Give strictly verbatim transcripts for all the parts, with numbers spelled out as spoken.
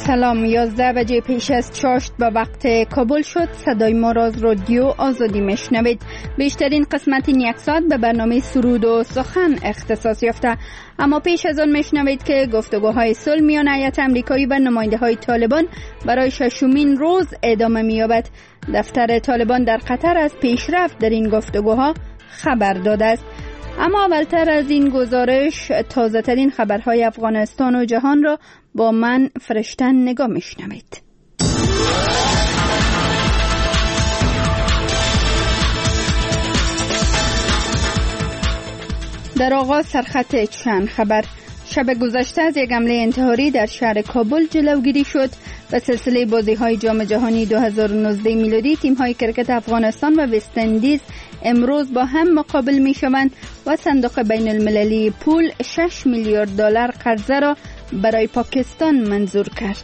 سلام. یازده بجه پیش از چاشت به وقت کابل شد. صدای ما را از رادیو آزادی میشنوید. بیشترین قسمت این یک ساعت به برنامه سرود و سخن اختصاص یافته، اما پیش از آن میشنوید که گفتگوهای صلح میان هیئت امریکایی و نماینده های طالبان برای ششمین روز ادامه می‌یابد. دفتر طالبان در قطر از پیشرفت در این گفتگوها خبر داده است. اما اولتر از این گزارش، تازه ترین خبرهای افغانستان و جهان را با من فرشتن نگاه میشنوید. در آغاز سرخط چند خبر. شب گذشته از یک حمله انتحاری در شهر کابل جلوگیری شد. به سلسله بازی‌های جام جهانی دو هزار و نوزده میلادی، تیم‌های کرکت افغانستان و وست اندیز امروز با هم مقابل می‌شوند و صندوق بین المللی پول شش میلیارد دلار قرضه را برای پاکستان منظور کرد.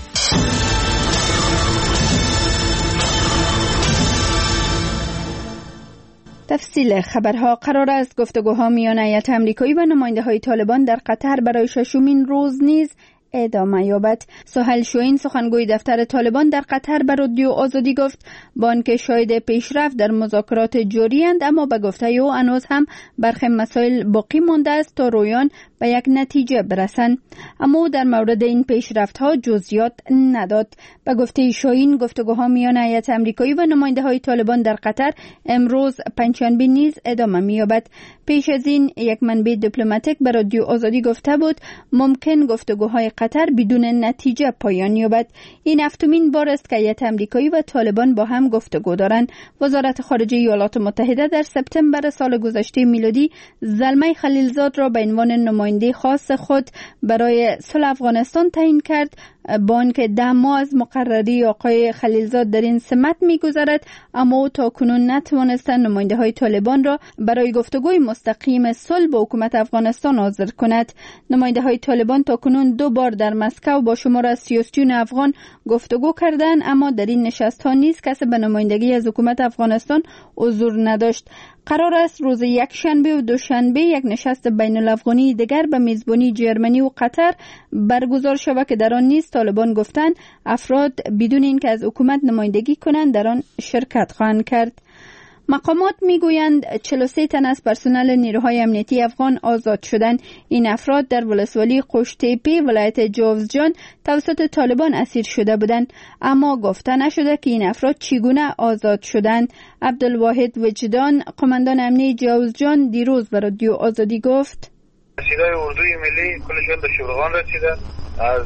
تفصیل خبرها. قرار است گفتگوها میان هیئت امریکایی و نماینده‌های طالبان در قطر برای ششمین روز نیز ادامه یابد. سهیل شوین، سخنگوی دفتر طالبان در قطر، به رادیو آزادی گفت با آنکه شاهد پیشرفت در مذاکرات جاری اند، اما به گفته او هنوز هم برخی مسائل باقی مانده است تا رویان به یک نتیجه برسند. اما او در مورد این پیشرفت ها جزئیات نداد. به گفته شاهین، گفتگوها میان هیئت امریکایی و نماینده های طالبان در قطر امروز پنجشنبه نیز ادامه می‌یابد. پیش از این یک منبع دیپلماتیک به رادیو آزادی گفته بود ممکن گفتگوهای قطر بدون نتیجه پایان یابد. این هفتمین بار است که هیئت امریکایی و طالبان با هم گفتگو دارند. وزارت خارجه ایالات متحده در سپتامبر سال گذشته میلادی زلمه خلیلزاد را به عنوان نماینده خاص خود برای صلح افغانستان تعیین کرد. با آنکه ده ماه از مقرری آقای خلیلزاد در این سمت می‌گذرد، اما او تاکنون نتوانستند نماینده های طالبان را برای گفتگوی مستقیم صلح با حکومت افغانستان حاضر کند. نماینده های طالبان تاکنون دو بار در مسکو با شمار از سیاستیون افغان گفتگو کردند، اما در این نشست ها نیز کسی به نمایندگی از حکومت افغانستان حضور نداشت. قرار است روز یک شنبه و دوشنبه یک نشست بین الافغانی دیگر به میزبانی جرمنی و قطر برگزار شود که در آن نیز طالبان گفتند افراد بدون اینکه از حکومت نمایندگی کنند در آن شرکت خواهند کرد. مقامات میگویند چهل و سه تن از پرسنل نیروهای امنیتی افغان آزاد شدند. این افراد در ولسوالی قوشتیپی ولایت جوزجان توسط طالبان اسیر شده بودند، اما گفته نشده که این افراد چگونه آزاد شدند. عبدالواحد وجدان، قماندان امنیتی جوزجان، دیروز به رادیو آزادی گفت اسیرای اردوی ملی کلشون به شورغان رسیدند. از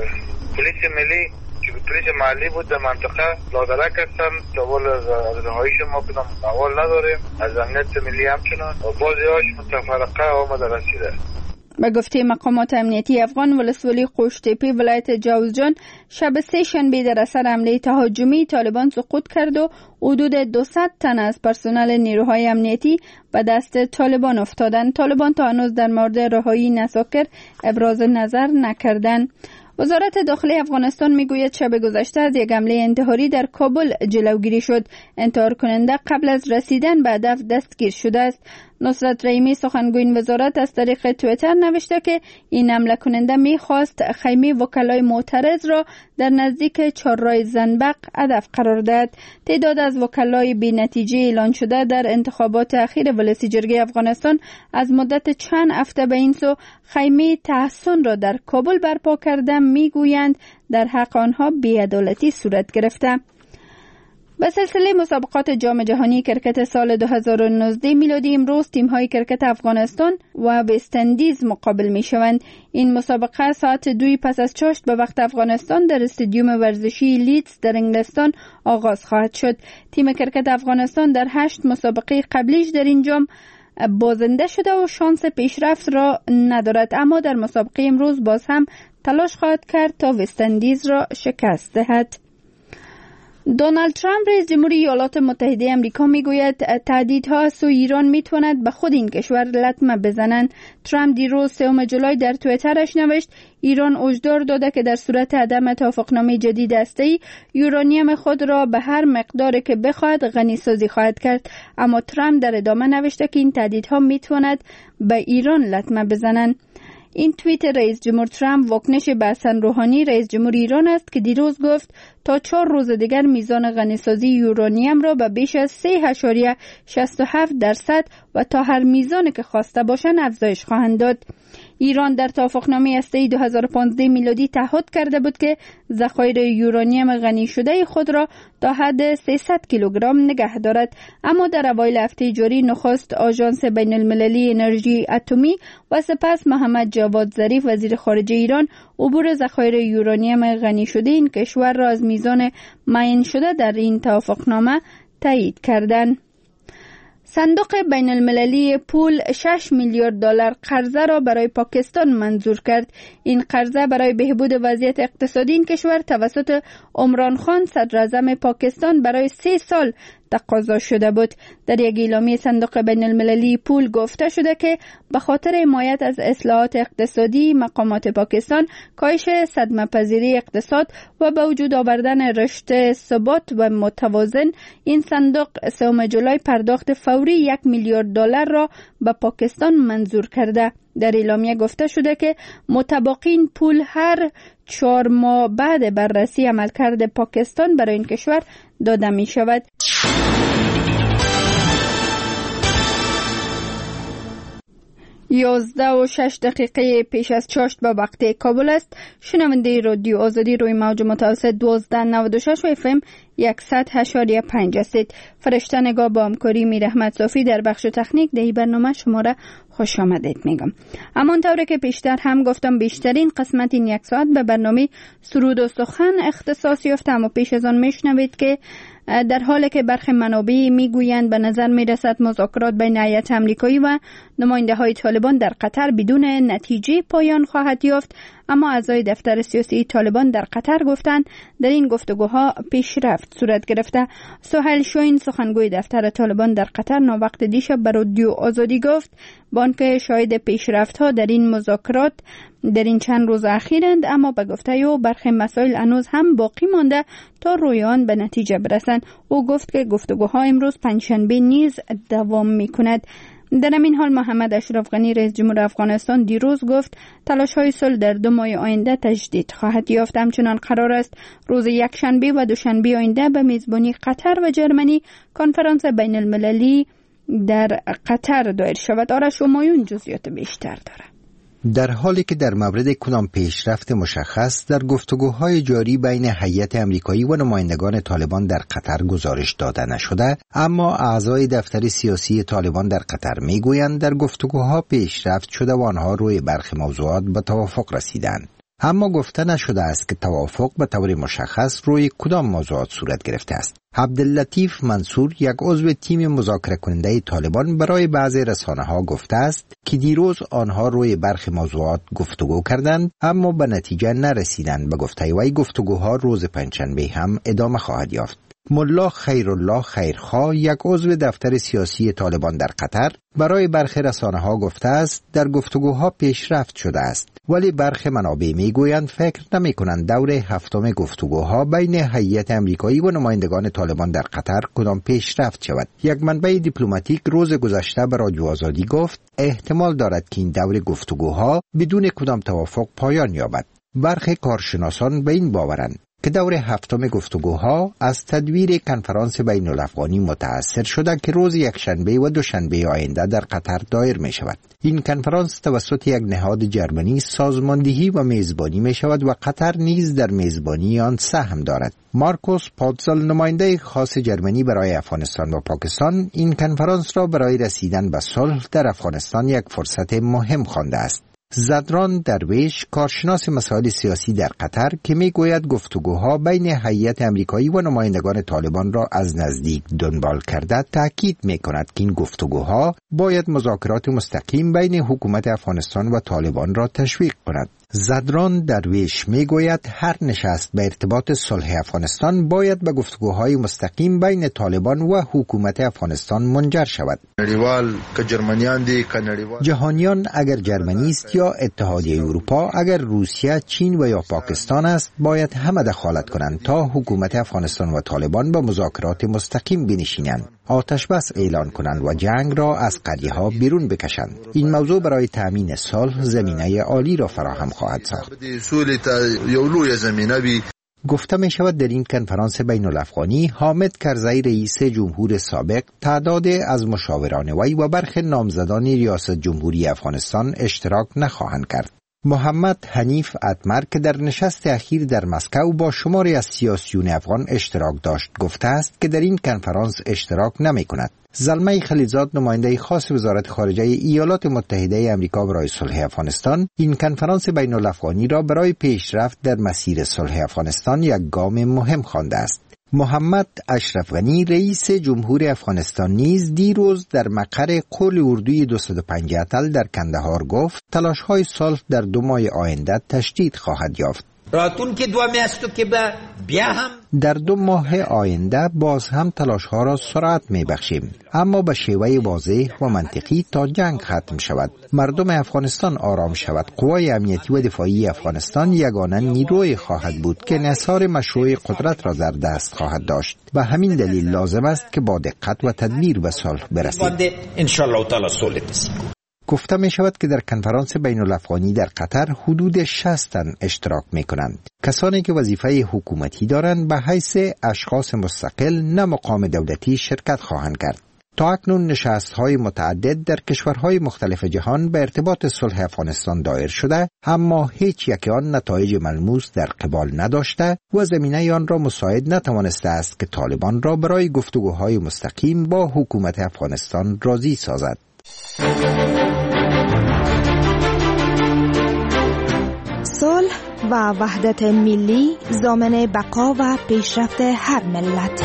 پلیس ملی که پلیس محلی بود در منطقه لادرک هستن. تاول از رهاییش ما کنم اول نداریم. از امنیت ملی همچنان و بعضی هاش متفرقه آمده رسیده. به گفته مقامات امنیتی افغان، ولسوالی قوشتیپی ولایت جوزجان شب سه شنبه در اثر حمله تهاجمی طالبان سقوط کرد و حدود دویست تن از پرسنل نیروهای امنیتی به دست طالبان افتادند. طالبان تا هنوز در مورد رهایی نساکر ابراز نظر نکردند. وزارت داخلی افغانستان میگوید شب گذشته از یک حمله انتحاری در کابل جلوگیری شد. انتحار کننده قبل از رسیدن به هدف دستگیر شده است. نصرت رحیمی، سخنگوی این وزارت، از طریق توییتر نوشته که این حمله کننده میخواست خیمه وکلای معترض را در نزدیک چهارراه زنبق هدف قرار دهد. تعداد از وکلای بی نتیجه اعلان شده در انتخابات اخیر ولسی جرگه افغانستان از مدت چند هفته به این سو خیمه تحسن را در کابل برپا کرده میگویند در حق آنها بی‌عدالتی صورت گرفته. به سلسله مسابقات جام جهانی کرکت سال دو هزار و نوزده میلادی امروز تیم‌های کرکت افغانستان و وست اندیز مقابل می‌شوند. این مسابقه ساعت دوی پس از چاشت به وقت افغانستان در استادیوم ورزشی لیدز در انگلستان آغاز خواهد شد. تیم کرکت افغانستان در هشت مسابقه قبلیش در این جام بازنده شده و شانس پیشرفت را ندارد، اما در مسابقه امروز باز هم تلاش خواهد کرد تا وست اندیز را شکست دهد. دونالد ترامپ رئیس جمهوری ایالات متحده آمریکا میگوید تهدیدها از سوی ایران میتواند به خود این کشور لطمه بزنند. ترامپ دیروز سوم جولای در توییترش نوشت ایران هشدار داده که در صورت عدم توافقنامه جدید هسته‌ای یورانیم خود را به هر مقداری که بخواهد غنی سازی خواهد کرد. اما ترامپ در ادامه نوشته که این تهدیدها میتواند به ایران لطمه بزنند. این توییت رئیس جمهور ترامپ واکنش به حسن روحانی رئیس جمهور ایران است که دیروز گفت تا چهار روز دیگر میزان غنیسازی یورانیم را به بیش از سه اشاریه شصت و هفت درصد و تا هر میزانی که خواسته باشند افزایش خواهند داد. ایران در توافقنامه هسته‌ای دو هزار و پانزده میلادی تعهد کرده بود که ذخایر یورانیم غنی شده خود را تا حد سیصد کیلوگرم نگه دارد، اما در اوایل هفته جاری نخست آژانس بین المللی انرژی اتمی و سپس محمد جواد ظریف وزیر خارجه ایران عبور ذخایر یورانیم غنی شده این کشور را از میزان معین شده در این توافقنامه تایید کردند. صندوق بین المللی پول شش میلیارد دلار قرضه را برای پاکستان منظور کرد. این قرضه برای بهبود وضعیت اقتصادی این کشور توسط عمران خان صدر اعظم پاکستان برای سه سال تقاضا شده بود. در یک اعلامیه صندوق بین المللی پول گفته شده که به خاطر حمایت از اصلاحات اقتصادی مقامات پاکستان، کاهش صدمه پذیری اقتصاد و به وجود آوردن رشد ثبات و متوازن، این صندوق سوم جولای پرداخت فوری یک میلیارد دلار را به پاکستان منظور کرده. در اعلامیه گفته شده که متباقین پول هر چهار ماه بعد بررسی عملکرد پاکستان برای این کشور داده می شود. یازده و شش دقیقه پیش از چاشت به وقت کابل است. شنونده رادیو آزادی روی موج متوسط دوازده نود و شش و اف ام صد و هشت و پنج هستید. فرشته نگاه با همکاری میر احمد صافی در بخش تکنیک در برنامه شما را خوش آمدید میگم. همانطور که پیشتر هم گفتم بیشترین قسمت این یک ساعت به برنامه سرود و سخن اختصاص یافته، اما پیش از آن میشنوید که در حالی که برخی منابع میگویند به نظر میرسد مذاکرات بین هیئت امریکایی و نماینده های طالبان در قطر بدون نتیجه پایان خواهد یافت، اما اعضای دفتر سیاسی طالبان در قطر گفتند در این گفتگوها پیشرفت صورت گرفته. سهیل شوین سخنگوی دفتر طالبان در قطر ناوقت دیشب به رادیو آزادی گفت با آنکه شاهد پیشرفت ها در این مذاکرات در این چند روز اخیرند، اما به گفته او برخی مسائل هنوز هم باقی مانده تا روی آن به نتیجه برسند. او گفت که گفتگوها امروز پنجشنبه نیز دوام میکند. در همین حال محمد اشرف غنی رئیس جمهور افغانستان دیروز گفت تلاش های صلح در دو ماه آینده تجدید خواهد یافت. همچنان قرار است روز یکشنبه و دوشنبه آینده به میزبانی قطر و جرمنی کنفرانس بین المللی در قطر دایر شود. آرش همایون جزئیات بیشتر دارد. در حالی که در مورد کدام پیشرفت مشخص در گفتگوهای جاری بین هیئت امریکایی و نمایندگان طالبان در قطر گزارش داده نشده، اما اعضای دفتر سیاسی طالبان در قطر میگویند در گفتگوها پیشرفت شده و آنها روی برخی موضوعات به توافق رسیدند. اما گفته نشده است که توافق به طور مشخص روی کدام موضوعات صورت گرفته است. عبداللطیف منصور، یک عضو تیم مذاکره کننده طالبان، برای بعضی رسانه ها گفته است که دیروز آنها روی برخی موضوعات گفتگو کردند اما به نتیجه نرسیدند. به گفته وی گفتگوها روز پنجشنبه هم ادامه خواهد یافت. ملا خیرالله خیرخواه، یک عضو دفتر سیاسی طالبان در قطر، برای برخی رسانه ها گفته است در گفتگوها پیشرفت شده است، ولی برخی منابع میگویند فکر نمی کنند دور هفتم گفتگوها بین هیئت امریکایی و نمایندگان طالبان در قطر کدام پیشرفت شود. یک منبع دیپلماتیک روز گذشته به رادیو آزادی گفت احتمال دارد که این دور گفتگوها بدون کدام توافق پایان یابد. برخی کارشناسان به این باورند که دور هفتم گفتگوها از تدویر کنفرانس بین الافغانی متأثر شده که روز یکشنبه و دوشنبه آینده در قطر دایر می شود. این کنفرانس توسط یک نهاد جرمنی سازماندهی و میزبانی می شود و قطر نیز در میزبانی آن سهم دارد. مارکوس پاتزل، نماینده خاص جرمنی برای افغانستان و پاکستان، این کنفرانس را برای رسیدن به صلح در افغانستان یک فرصت مهم خوانده است. زدران درویش، کارشناس مسائل سیاسی در قطر، که میگوید گفتگوها بین هیئت امریکایی و نمایندگان طالبان را از نزدیک دنبال کرده، تاکید میکند که این گفتگوها باید مذاکرات مستقیم بین حکومت افغانستان و طالبان را تشویق کند. زدران درویش میگوید هر نشست به ارتباط صلح افغانستان باید به گفتگوهای مستقیم بین طالبان و حکومت افغانستان منجر شود. جهانیان اگر جرمنی است یا اتحادیه اروپا، اگر روسیه، چین و یا پاکستان است، باید همه دخالت کنند تا حکومت افغانستان و طالبان به مذاکرات مستقیم بنشینند. آتش بس اعلان کنند و جنگ را از قریه ها بیرون بکشند. این موضوع برای تامین صلح زمینه عالی را فراهم خواهد ساخت. گفته می شود در این کنفرانس بین الافغانی حامد کرزی رئیس جمهور سابق، تعداد از مشاوران وی و برخی نامزدان ریاست جمهوری افغانستان اشتراک نخواهند کرد. محمد حنیف اتمر که در نشست اخیر در مسکو با شماری از سیاسیون افغان اشتراک داشت، گفته است که در این کنفرانس اشتراک نمی کند. زلمه خلیلزاد، نماینده خاص وزارت خارجه ایالات متحده آمریکا برای صلح افغانستان، این کنفرانس بین الافغانی را برای پیشرفت در مسیر صلح افغانستان یک گام مهم خوانده است. محمد اشرف غنی رئیس جمهور افغانستان نیز دیروز در مقر قول اردوی دویست و پنج اتل در کندهار گفت تلاش‌های صلح در دو ماه آینده تشدید خواهد یافت. راتون که دو میستو که با بیا هم در دو ماه آینده باز هم تلاش‌ها را سرعت می‌بخشیم، اما به شیوه واضح و منطقی تا جنگ ختم شود، مردم افغانستان آرام شود. قوای امنیتی و دفاعی افغانستان یگانه نیروی خواهد بود که انحصار مشروع قدرت را در دست خواهد داشت. به همین دلیل لازم است که با دقت و تدبیر به صلح برسیم. ان شاء الله تعالی صلح بسیم. گفته می شود که در کنفرانس بین الافغانی در قطر حدود شصت تن اشتراک می کنند. کسانی که وظیفه حکومتی دارند به حیث اشخاص مستقل نه مقام دولتی شرکت خواهند کرد. تا اکنون نشست‌های متعدد در کشورهای مختلف جهان به ارتباط صلح افغانستان دایر شده، اما هیچ یک آن نتایج ملموس در قبال نداشته و زمینه آن را مساعد نتوانسته است که طالبان را برای گفتگوهای مستقیم با حکومت افغانستان راضی سازد. صلح و وحدت ملی ضامن بقا و پیشرفت هر ملت.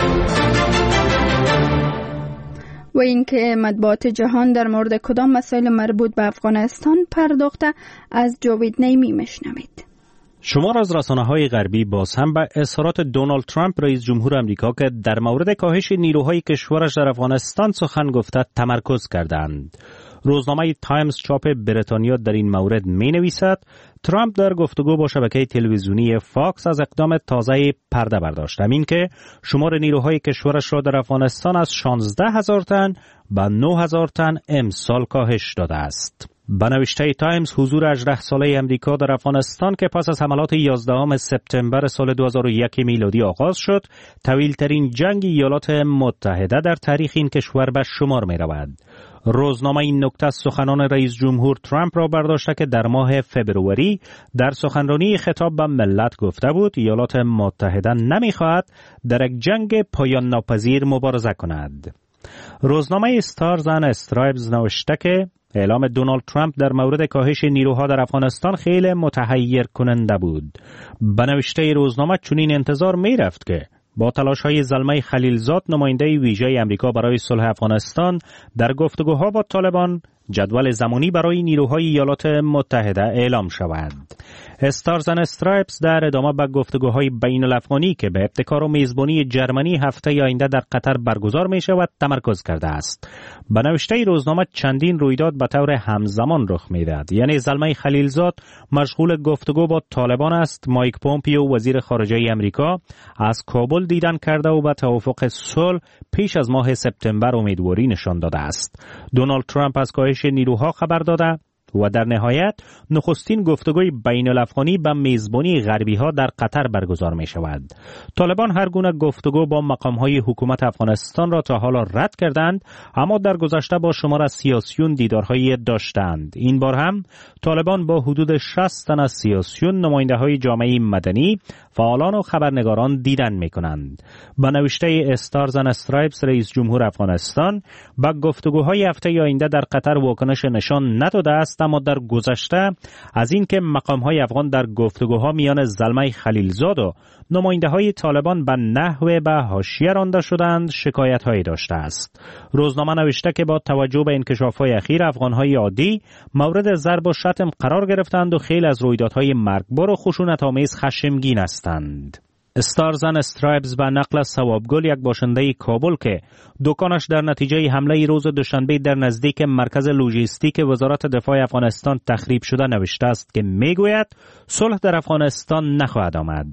و اینکه مطبوعات جهان در مورد کدام مسائل مربوط به افغانستان پرداخته، از جاوید نیمی میشنوید. شمار از رسانه‌های غربی باز هم به اظهارات دونالد ترامپ رئیس جمهور آمریکا که در مورد کاهش نیروهای کشورش در افغانستان سخن گفته تمرکز کردند. روزنامه تایمز چاپ بریتانیا در این مورد می نویسد ترامپ در گفتگو با شبکه تلویزیونی فاکس از اقدام تازه پرده برداشت، همین که شمار نیروهای کشورش را در افغانستان از شانزده هزار تن به نه هزار تن امسال کاهش داده است. به نوشته تایمز، حضور هجده ساله امریکا در افغانستان که پس از حملات یازدهم سپتامبر سال دو هزار و یک میلادی آغاز شد، طویل‌ترین جنگ ایالات متحده در تاریخ این کشور به شمار می رود. روزنامه این نکته سخنان رئیس جمهور ترامپ را برداشته که در ماه فبروری در سخنرانی خطاب به ملت گفته بود ایالات متحده نمی‌خواهد در یک جنگ پایان ناپذیر مبارزه کند. روزنامه استارز اند استرایپز نوشته که اعلام دونالد ترامپ در مورد کاهش نیروها در افغانستان خیلی متحیر کننده بود. به نوشته روزنامه چنین انتظار می رفت که با تلاش‌های زلمه خلیلزاد، نماینده ویژه آمریکا برای صلح افغانستان، در گفتگوها با طالبان جدول زمانی برای نیروهای ایالات متحده اعلام شود. استارز اند استرایپز در ادامه به گفتگوهای بین الافغانی که به ابتکار و میزبانی جرمنی هفته آینده در قطر برگزار می شود تمرکز کرده است. به نوشته روزنامه چندین رویداد به طور همزمان رخ می دهد. یعنی زلمه خلیلزاد مشغول گفتگو با طالبان است، مایک پومپیو وزیر خارجه آمریکا از کابل دیدن کرده و به توافق صلح پیش از ماه سپتامبر امیدواری نشان داده است. دونالد ترامپ از کاهش نیروها خبر داده و در نهایت نخستین گفتگوی بین الافغانی به میزبانی غربی ها در قطر برگزار می شود. طالبان هر گونه گفتگو با مقام های حکومت افغانستان را تا حالا رد کردند، اما در گذشته با شمار از سیاسیون دیدارهایی داشتند. این بار هم طالبان با حدود شصت تن از سیاسیون، نماینده های جامعه مدنی، فعالان و خبرنگاران دیدن می کنند. به نوشته استارز اند استرایپز، رئیس جمهور افغانستان با گفتگوهای هفته آینده در قطر واکنش نشان نداده است، اما در گذشته از اینکه مقام‌های افغان در گفتگوها میان زلمه خلیلزاد و نماینده‌های طالبان به نحو به حاشیه رانده شدند شکایت‌هایی داشته است. روزنامه نوشته که با توجه به انکشاف‌های اخیر، افغان‌های عادی مورد ضرب و شتم قرار گرفتند و خیلی از رویدادهای مرگبار و خشونت‌آمیز خشمگین هستند. استارز اند استرایپز به نقل از ثوابگل، یک باشنده کابل که دکانش در نتیجه حمله روز دوشنبه در نزدیک مرکز لوجستیک وزارت دفاع افغانستان تخریب شده، نوشته است که میگوید صلح در افغانستان نخواهد آمد.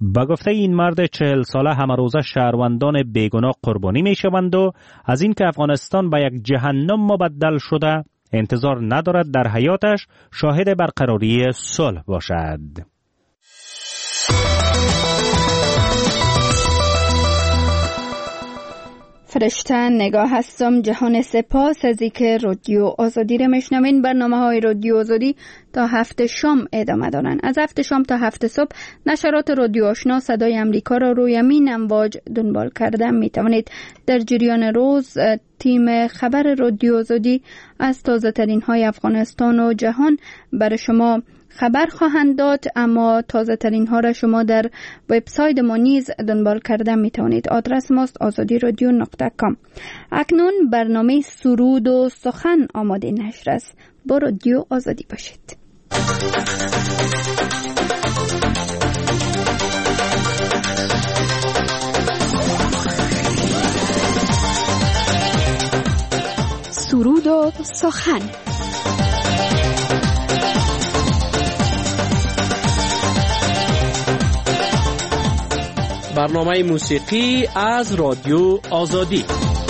با گفته این مرد چهل ساله همه روزه شهروندان بیگناه قربانی می شوند و از این که افغانستان به یک جهنم مبدل شده انتظار ندارد در حیاتش شاهد برقراری صلح باشد. فرشته نگاه هستم. جهان سپاس از اینکه رادیو آزادی را میشنوین. برنامه های رادیو آزادی تا هفت شام ادامه دارن. از هفت شام تا هفت صبح نشرات رادیو آشنا صدای امریکا را روی این امواج دنبال کرده می توانید. در جریان روز تیم خبر رادیو آزادی از تازه ترین های افغانستان و جهان برای شما خبر خواهند داد، اما تازه ترین ها را شما در وبسایت ما نیز دنبال کرده می توانید. آدرس ماست آزادی رادیو نقطه کام. اکنون برنامه سرود و سخن آماده نشر است. با رادیو آزادی باشید. سرود و سخن. برنامه موسیقی از رادیو آزادی.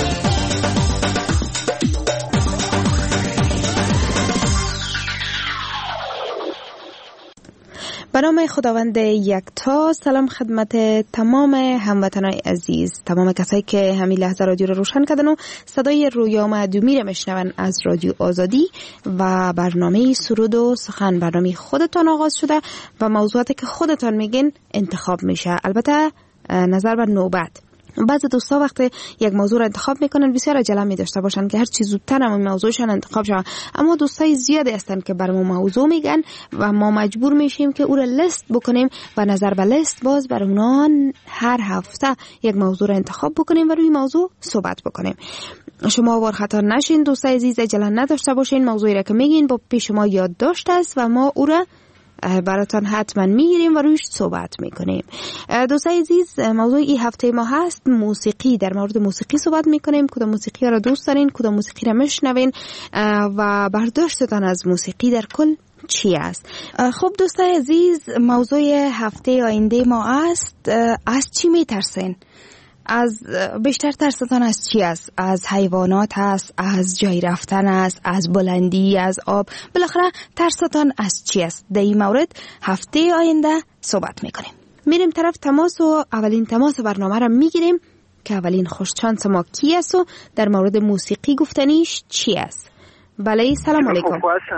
به نام خداوند یکتا. سلام خدمت تمام هموطنان عزیز، تمام کسایی که همین لحظه رادیو رو روشن کردن و صدای رویا معدومی رو میشنون از رادیو آزادی و برنامه سرود و سخن. برنامه خودتان آغاز شده و موضوعاتی که خودتان میگین انتخاب میشه، البته نظر بر نوبت. بعضی دوستا وقتی یک موضوع رو انتخاب میکنن بسیار عجله می داشته باشن که هر چی زودتر هم موضوعشان انتخاب شه، اما دوستای زیادی هستن که برامون موضوع میگن و ما مجبور میشیم که او رو لیست بکنیم و نظر به لیست باز بر اونها هر هفته یک موضوع رو انتخاب بکنیم و روی موضوع صحبت بکنیم. شما وار خطر نشین دوستای عزیز، عجله نداشته باشین. موضوعی را که میگین با پیش شما یادداشت است و ما او را براتان حتما میگیریم و رویش صحبت میکنیم. دوستای عزیز، موضوع این هفته ما هست موسیقی. در مورد موسیقی صحبت میکنیم. کدام موسیقی را دوست دارین، کدام موسیقی را میشنوین و برداشتتان از موسیقی در کل چی است؟ خب دوستای عزیز، موضوع هفته آینده ما است از چی میترسین؟ از بیشتر ترستان از چی است؟ از حیوانات است، از جای رفتن است، از بلندی، از آب. بالاخره ترستان از چی است؟ در این مورد هفته آینده صحبت میکنیم. میریم طرف تماس و اولین تماس برنامه را میگیریم که اولین خوشچانس ما کی است و در مورد موسیقی گفتنیش چی است. بله، سلام علیکم.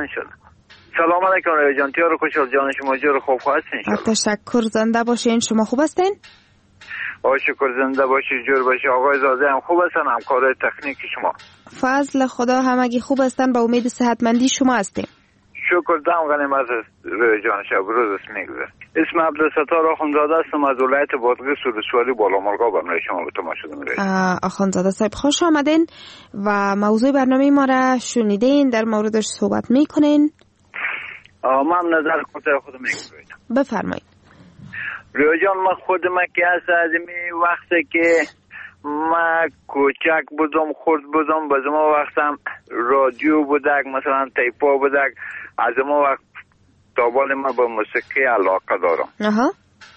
سلام علیکم رای جان. تیار خوشحال جان شما جور خوب هستین؟ تشکر، زنده باشین. شما خوب هستین؟ آه شکر، زنده باشی، جور باشی. آقای زاده هم خوب هستن، همکار تکنیک شما؟ فضل خدا همگی خوب هستن، با امید صحتمندی شما هستیم. شکر، دم غنیمت است روی جان. شب روز است میگذره. اسم عبدالستار آخوندزاده هستم از ولایت بادغیس ولسوالی بالامرغاب. برنامه شما به تماشا میرسیم. آخوندزاده صاحب خوش آمدین و موضوع برنامه ما را شنیدین، در موردش صحبت میکنین. من نظر کوتاه خودم میگم. بفرمایید. روی جان، ما خودم که از می وقتی که ما کوچک بودم، خورد بودم، باز ما وقتم رادیو بودک، مثلا تیپا بودک، از ما وقت تابال ما با موسیقی علاقه دارم. اها.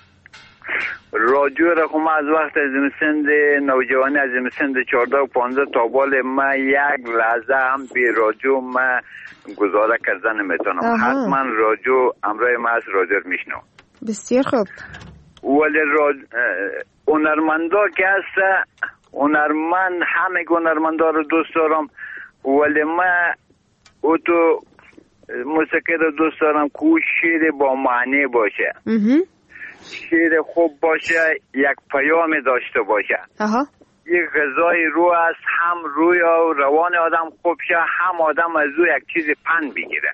رادیو را خود از وقت از سند نوجوانی، از سند چهارده و پانزده تابال ما یک لحظه هم بی رادیو ما گزاره کردن نمیتونم. حتما رادیو امرای ما از رادیو میشنم. بسیار خوب. ولی راد... هنرمندا که هست، هنرمند همه هنرمندا رو دوست دارم، ولی من او تو موسیقی رو دوست دارم که شعر با معنی باشه، شعر خوب باشه، یک پیام داشته باشه. اها. یک غذای روح است، هم روی و روان آدم خوب شه، هم آدم از او یک چیز پند بگیره.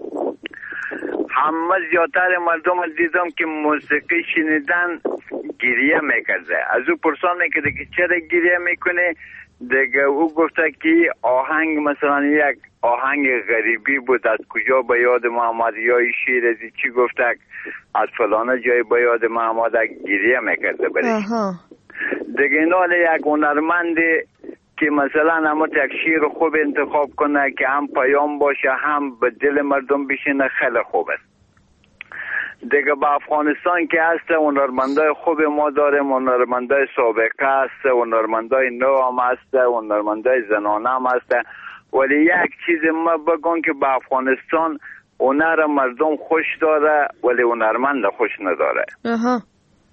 همه زیادتر مردم دیدم که موسیقی شنیدن گریه میکرده. از او پرسان میکرده که چرا گریه میکنه، دیگه او گفته که آهنگ مثلا یک آهنگ غریبی بود، از کجا به یاد ما آمد، یا شعر از چی گفته از فلانه جای به یاد ما آمد، گریه میکرده برش. دیگه نال یک هنرمند که مثلا همه یک شعر خوب انتخاب کنه که هم پیام باشه هم به دل مردم بشینه، خیلی خوب است. دیگه با افغانستان که هست هنرمندای خوب ما داریم، هنرمندای سابقه هست، هنرمندای نو هم هست، هنرمندای زنانه هم هست. ولی یک چیز ما بگم که با افغانستان هنر مردم خوش داره ولی هنرمند خوش نداره. اها.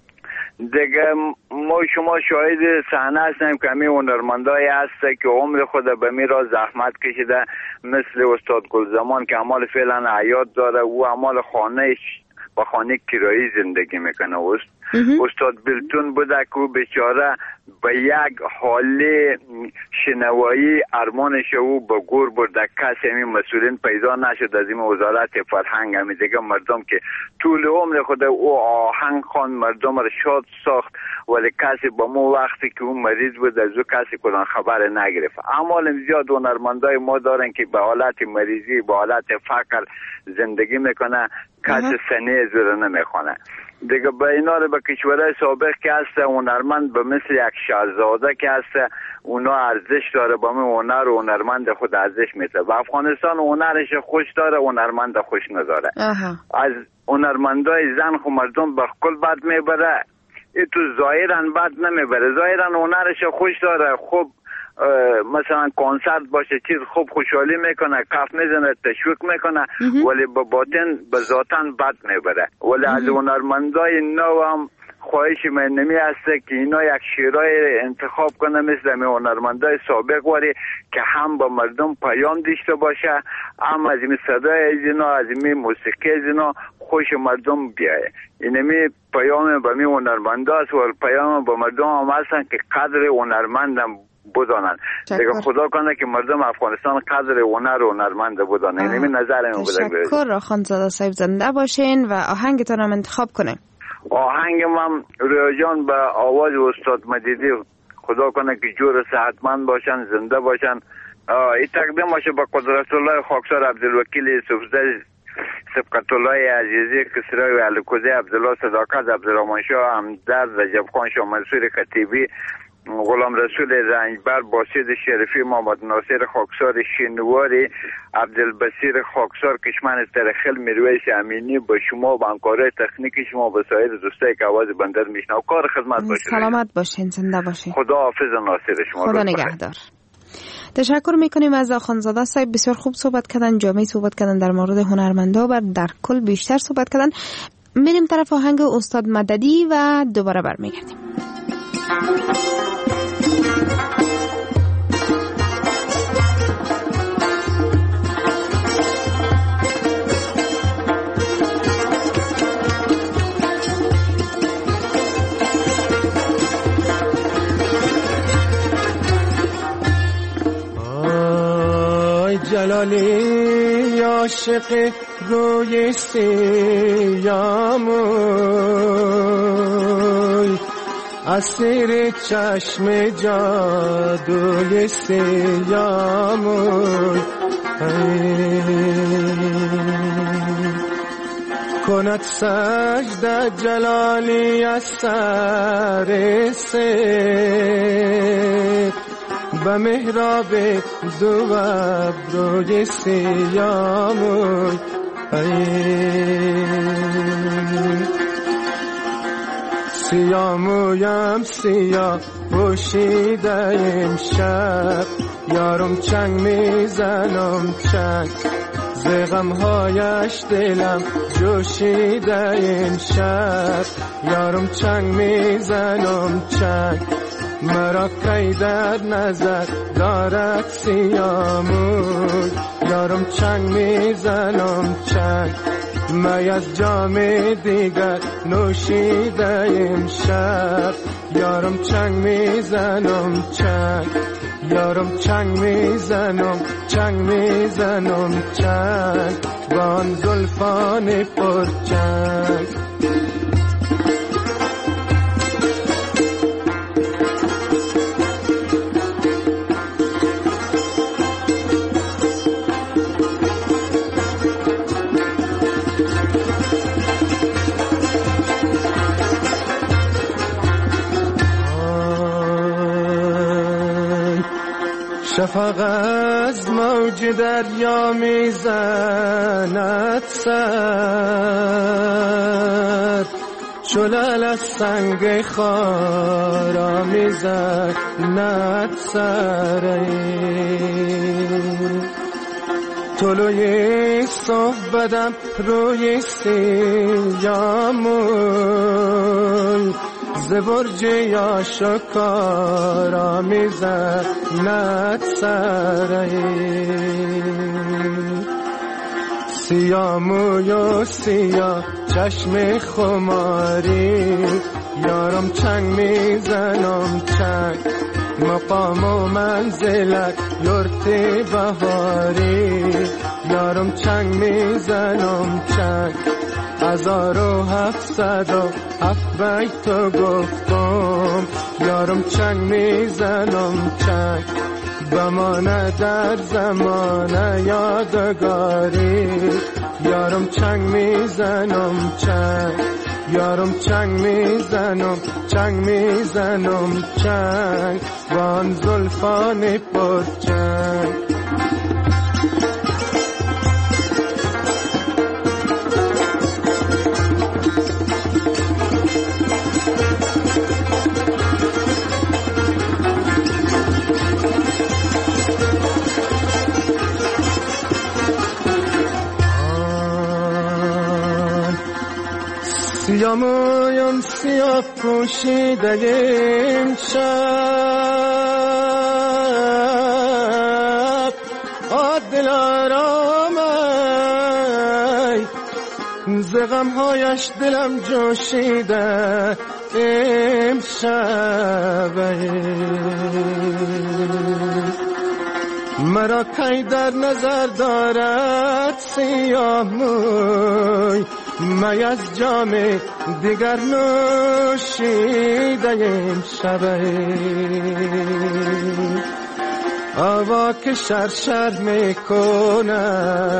دیگه ما شما شاهد صحنه هستیم که همین هنرمندای هست که عمر خود به میرا زحمت کشیده، مثل استاد گلزمان که اعمال فعلا حیات داره، او اعمال خانه با خانه کرایی زندگی میکنه. است استاد بلتون بوده که او بیچاره به یک حاله شنوایی ارمانش او به گور برده، کسی همین مسئولین پیدا نشد از این وزارت فرهنگ. همین دیگه مردم که طول عمر خود او آهنگ خوان مردم را شاد ساخت، ولی کسی با مو وقتی که اون مریض بود از او کسی کدام خبر نگرفت. اما زیاد هنرمندای ما دارن که به حالت مریضی به حالت فقر زندگی میکنه، کسی سنه زور نمیخونه. دیگه به اینا رو به کشورهای سابق که هست هنرمند به مثل یک شاهزاده که هست اونا ارزش داره، با من هنر و هنرمند خود ارزش میده. و افغانستان هنرش خوش داره، هنرمند خوش نداره. از هنرمندای زن خو مردم به کل بد میبره، ای تو ظاهرا بد نمیبره، ظاهرا هنرش خوش داره، خوب مثلا کنسرت باشه چیز خوب خوشحالی میکنه، کف میزنه، تشویق میکنه، ولی به باطن به ذاتن بد میبره. ولی از هنرمندای نو هم خواهش من نمی هسته که اینا یک شیرای انتخاب کنه مثل می هنرمندای سابق واری که هم با مردم پیام داشته باشه، هم از این صدای از اینا، از این موسیقی از اینا خوش مردم بیایه. اینمی پیام با می هنرمندا است و پیام با مردم هم هستن که قدر هنرمندم بدانن. دیگه خدا کنه که مردم افغانستان قدر هنر و هنرمند بدانن. اینمی نظر من بوده. تشکر خانزاده صاحب، زنده باشین و آهنگتون هم انتخاب کنین. آهنگ من رویا جان به آواز استاد مجیدی، خدا کنه که جور صحتمند باشن، زنده باشن. این تقدیم باشه به قدرت الله خاکسار عبدالوکیل صفزده، سبقت الله عزیزی کسرای و علکوزی، عبدالله صداقت، عبدالرحمن شاه همدرد، رجب خان شاه منصور خطیبی، غلام رسول رنجبر، باسید شریفی، محمد ناصر خاکسار شینواری، عبدالبصیر خاکسار، کشمن ترخل، میرویس امینی، با شما و همکارای تکنیک شما و سایر دوستایی که آواز بندر میشنو کار خدمت باشید. سلامت باشین، زنده باشین. خدا حافظ ناصر شما. خدا نگهدار. تشکر میکنیم از خانزاده صاحب، بسیار خوب صحبت کردن، جامعه صحبت کردن، در مورد هنرمندا و در کل بیشتر صحبت کردن. میریم طرف آهنگ استاد مددی و دوباره برمیگردیم. جلالی عاشق روی سیاموی، اسیر چشم جادوی سیاموی، کند سجده جلالی از سر سر، به محراب دو ابروی سیاموی، سیامویم سیاه پوشیده امشب، یارم چنگ میزنم چنگ، ز غمهایش دلم جوشیده امشب، یارم چنگ میزنم چنگ، مرا کی در نظر دارد سیاموی، یارم چنگ میزنم چنگ، می از جام دیگر نوشیده امشب، یارم چنگ میزنم چنگ، یارم چنگ میزنم چنگ میزنم چنگ، با آن زلفان پر چنگ. شفق از موج دریا میزند سر، شلال از سنگ خارا میزند سر. طلوی صبح بدم روی سیامون، زبرج یا شکارا میزند سر. سیاموی و سیاه چشم خماری، یارم چنگ میزنم چنگ، مقام و منزلت یورت بهاری، یارم چنگ میزنم چنگ. هزار و هفتصد و هفت بیت تو گفتم، یارم چنگ میزنم چنگ. بمانه در زمان یادگاری، یارم چنگ میزنم چنگ، یارم چنگ میزنم چنگ میزنم چنگ، وان زلفان پر چنگ. سیامویم سیاه پوشیده امشب، دل آرامه ز غمهایش دلم جوشیده امشب. مرا کی در نظر دارد سیاموی، می از جام دیگر نوشیده امشب. هوا که شرشر میکنه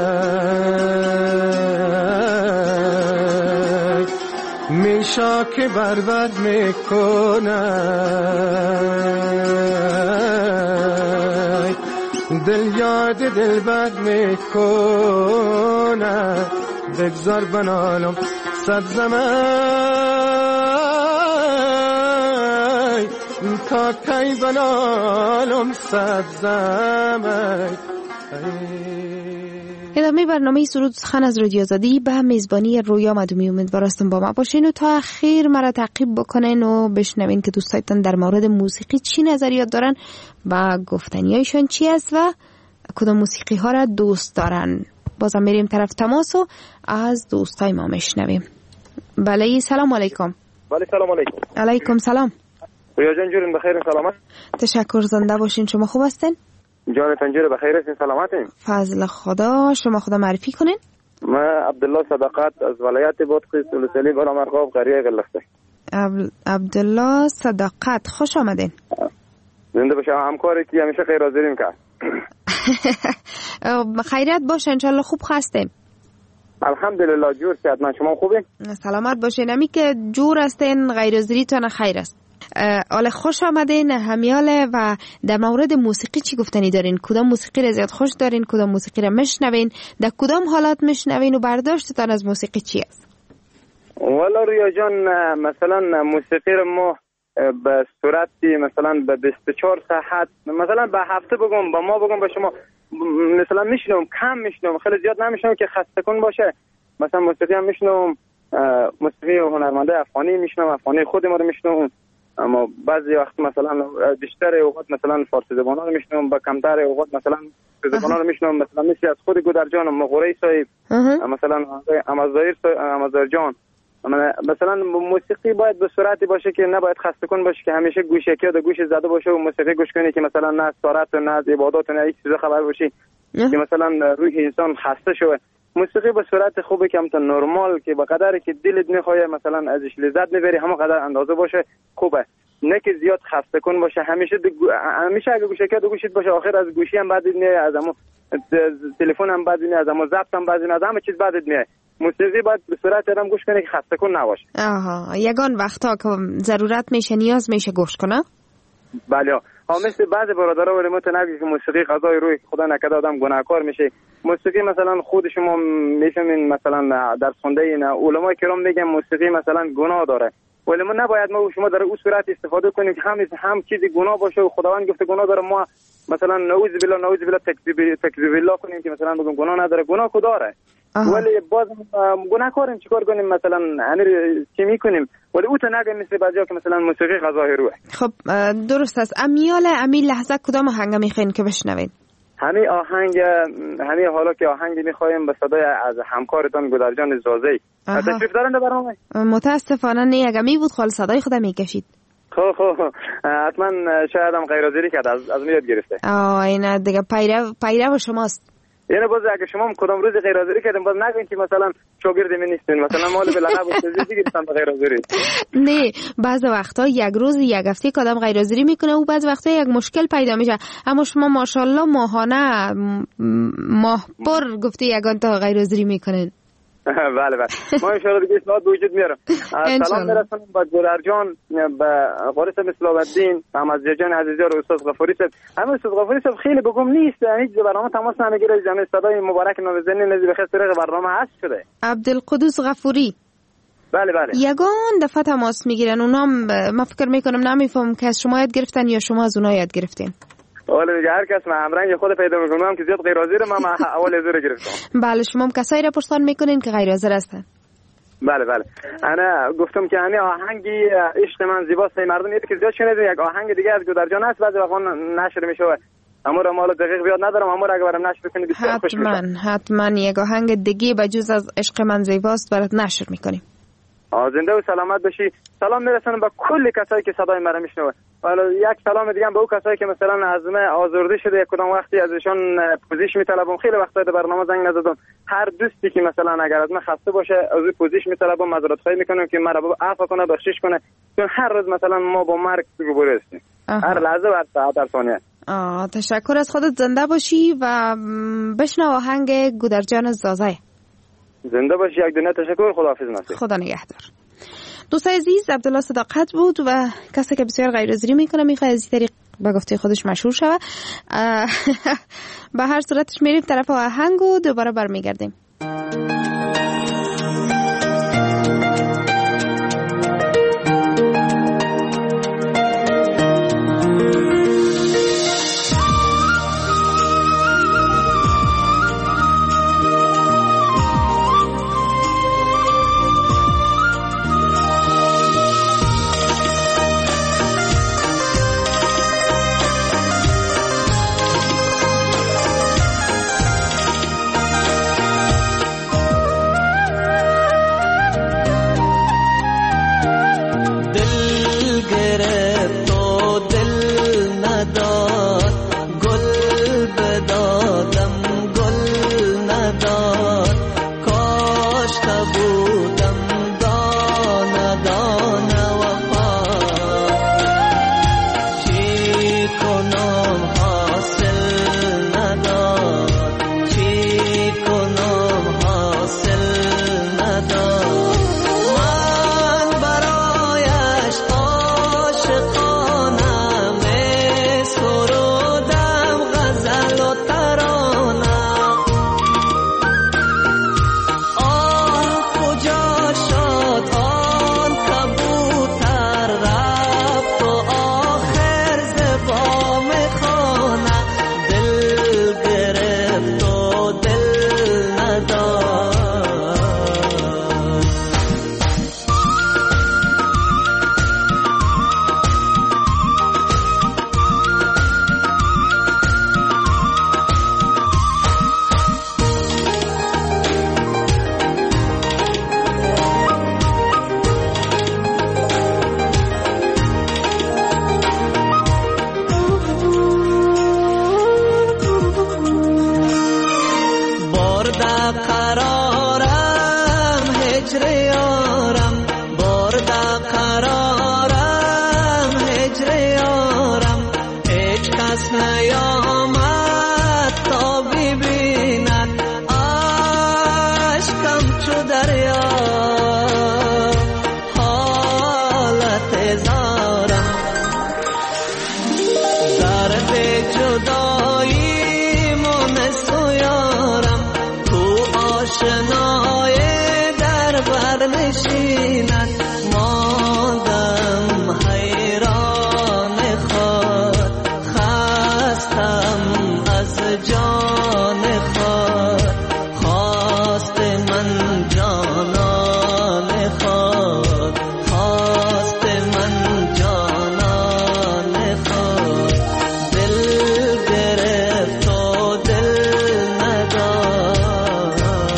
میشا که بربر میکنه، دل یاد دل بد میکنه. بگذار بنالم سبزمه تا کی بنالم سبزمه. ادامه برنامه سرود سخن از رادیو آزادی به میزبانی رویا مدومی. امیدوار هستم با ما باشین و تا اخیر مرا تعقیب بکنین و بشنوین که دوستایتان در مورد موسیقی چی نظریات دارن و گفتنیایشون چی است و کدام موسیقی ها را دوست دارن. بازم میریم طرف تماس و از دوستای ما میشنویم. بله سلام علیکم. بله سلام علیکم. علیکم سلام. رویا جان جورین بخیر سلامت؟ تشکر، زنده باشین. شما خوب هستین؟ جانتان جور بخیر هستین سلامتین؟ فضل خدا. شما خدا معرفی کنین. من عبدالله صداقت از ولایت بادغیس سلسله بالا مرغاب قریه گلخته. عب... عبدالله صداقت خوش آمدین. زنده باشه. همکاری که همیشه خیر حاضریم کرد. خیریت باشه انشالله. خوب هستیم الحمدلله. جور صحتمند. شما خوبین؟ سلامت باشین. امی که جور هستین غیر حاضریتون خیر است. آله خوش آمدین همیاله. و در مورد موسیقی چی گفتنی دارین؟ کدام موسیقی را زیاد خوش دارین؟ کدام موسیقی را مشنوین؟ در کدام حالات مشنوین و برداشتتان از موسیقی چی است؟ والا رویا جان مثلا موسیقی را ما به صورتی مثلا به بیست و چهار ساعت مثلا به هفته بگم به ما بگم به شما مثلا میشنم کم میشنم خیلی زیاد نمیشنم که خسته کن باشه. مثلا موسیقی هم میشنم موسیقی هنرمنده افغانی میشنم افغانی خود ما رو میشنم اما بعضی وقت مثلا بیشتر اوقات مثلا فارسی زبانا رو میشنم با کمتر اوقات مثلا زبانا رو میشنم مثلا مثل از خود گودرجان مغوری صاحب مثلا امازایر امازایر جان. مثلا موسیقی باید به صورتی باشه که نباید خسته کن باشه که همیشه گوش یکی یا گوش زده باشه و موسیقی گوش کنی که مثلا نه از طاعت نه از عبادات نه هیچ چیز خبر باشی که مثلا روح انسان خسته شوه. موسیقی به صورت خوبه که همتا نرمال که به قدری که دلت میخواه مثلا ازش لذت میبری همه قدر اندازه باشه خوبه، نه که زیاد خسته کن باشه. همیشه دگو... همیشه اگه گوش یکی یا گوشت باشه آخر از گوشی هم بعد میاد، از همون تلفن هم بعد میاد، از همون ضبط هم بعد میاد، همه چیز بعد میاد. موسیقی باید به صورت آدم گوش کنه که خسته کن نباشه. آها یگان وقتا که ضرورت میشه نیاز میشه گوش کنه. بله مثل بعضی برادرها ولی ما تو نگید که موسیقی غذای روی خدا نکرده آدم گناهکار میشه. موسیقی مثلا خود شما میفهمین مثلا در خونده این علمای کرام میگن موسیقی مثلا گناه داره، ولی ما نباید ما شما در اون صورت استفاده کنیم که هم هم چیزی گناه باشه و خداوند گفته گناه داره، ما مثلا نعوذ بالله نعوذ بالله تکذیب تکذیب الله کنیم که مثلا بگم گناه نداره، گناه کو داره. ولی باز گناهکاریم چیکار کنیم؟ مثلا امیر چی میکنیم؟ ولی او تو نگه مثل بعضیا که مثلا موسیقی غذای روح. خب درست است. امیال امی لحظه کدام آهنگ میخواین که بشنوید؟ همین آهنگ همین حالا که آهنگ میخوایم به صدای از همکارتان گودرجان زازی. تشریف دارن در برنامه؟ متاسفانه نه، اگه می بود خال صدای خودم میکشید. خب خب حتما شاید هم غیر حاضری کرد، از از میاد گرفته. آه اینا دیگه پیرو پیرو شماست. یعنی باز اگه شما کدام روز غیر حاضری کردین باز نگین که مثلا شاگرد من نیستین، مثلا مال به لقب استادی گرفتن به غیر حاضری. نه بعضی وقتا یک روز یک هفته کدام غیر حاضری میکنه و بعضی وقتا یک مشکل پیدا میشه، اما شما ماشاءالله ماهانه ماه پر گفته یگان تا غیر حاضری میکنین. بله بله ما ان شاء الله دیگه اصلاحات به وجود میارم. سلام میرسونم با گلرجان، به قاری صاحب اسلام الدین، محمد جان عزیزی و استاد غفوری صاحب. همه استاد غفوری صاحب خیلی بگم نیست، هیچ برنامه تماس نمیگیره، جمع صدای مبارک نوزنی نزی به خاطر برنامه هست شده. عبدالقدوس غفوری. بله بله یگان دفعه تماس میگیرن، اونام ما فکر میکنم نمیفهم که از شما یاد گرفتن یا شما از اونها یاد گرفتین. ولی دیگه هر کس من رنگ خود پیدا میکنم که زیاد غیر حاضر، من اول حاضر گرفتم. بله شما هم کسایی را پرسان میکنین که غیر حاضر هستن. بله بله انا گفتم که همین آهنگی عشق من زیباست مردم یه که زیاد شنیدین، یک آهنگ دیگه از گودرجان هست بعضی وقتا نشر میشه، اما را مال دقیق بیاد ندارم، اما را اگه برام نشر کنی بسیار خوش میشه. حتما حتما یک آهنگ دیگه بجز از عشق من زیباست برات نشر میکنیم. زنده و سلامت باشی. سلام میرسونم به کل کسایی که صدای مرا میشنوه. حالا یک سلام دیگه هم به اون کسایی که مثلا از من آزرده شده، کدام وقتی ازشون پوزیش میطلبم، خیلی وقتا در برنامه زنگ نزدم، هر دوستی که مثلا اگر از من خسته باشه از اون پوزیش میطلبم، معذرت خواهی میکنم که مرا عفو کنه، بخشش کنه، چون هر روز مثلا ما با مرگ روبرو هستیم، هر لحظه و هر ساعت هر ثانیه. آه تشکر از خودت، زنده باشی و بشنو آهنگ گودرجان زازه. زنده باشی، یک دنیا تشکر، خداحافظ نصیب. خدا نگهدار. دوستای عزیز، عبدالله صداقت بود و کسی که بسیار غیر حاضری میکنه میخواد از این طریق به گفته خودش مشهور شوه. به هر صورتش میریم طرف آهنگ و دوباره برمیگردیم. آشنای در بر نشینت ماندم حیران خود خستم از جان خود خواست من جانان خود خواست من جانان خود دل گرفت و دل نداد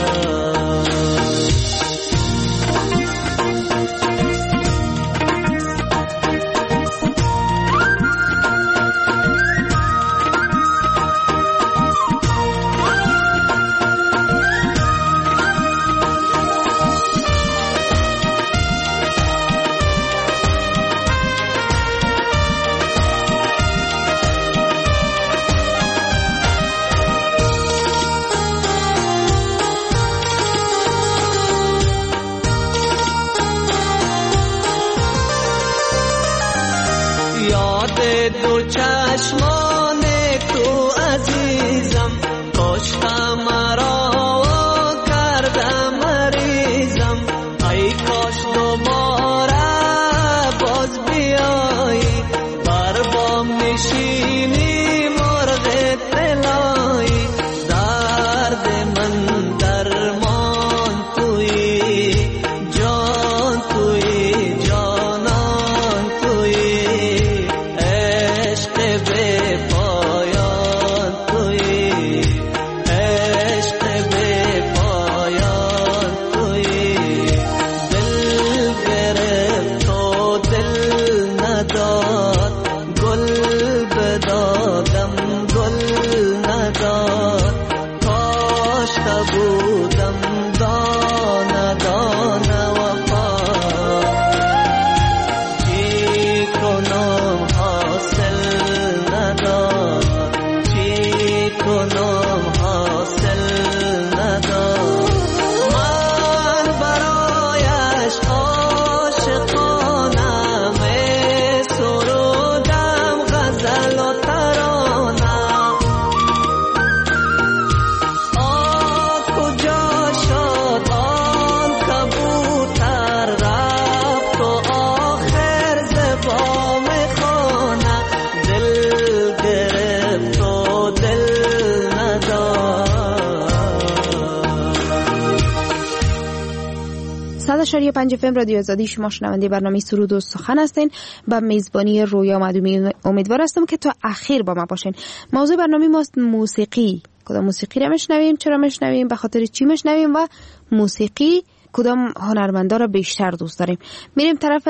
یاد دو چشمان تو عزیزم کشتم مرا و کردم مریضم ای کاش دوباره باز بیایی بر بام نشینی مرغ طلایی درد من درمان تویی جان تویی جانان تویی عشق به پایان تویی عشق به پایان تویی دل گرفت و دل نداد گل بدادم گل نداد کاش بودم دانه دانه وفا چی کنم حاصل نداد چی کنم حاصل نداد من برایش عاشقانه می سرودم غزل و ترانه آه کجا شد آن کبوتر رفت و آخر زبام خانه دل گرفت و دل نداد. صد و شش پنج فم رادیو آزادی، شما شنونده برنامه سرود و سخن هستین. با میزبانی رویا معدومی امیدوار هستم که تا اخیر با ما باشین. موضوع برنامه ماست موسیقی. کدام موسیقی را میشنویم، چرا میشنویم، به خاطر چی میشنویم و موسیقی کدام هنرمندا را بیشتر دوست داریم. میریم طرف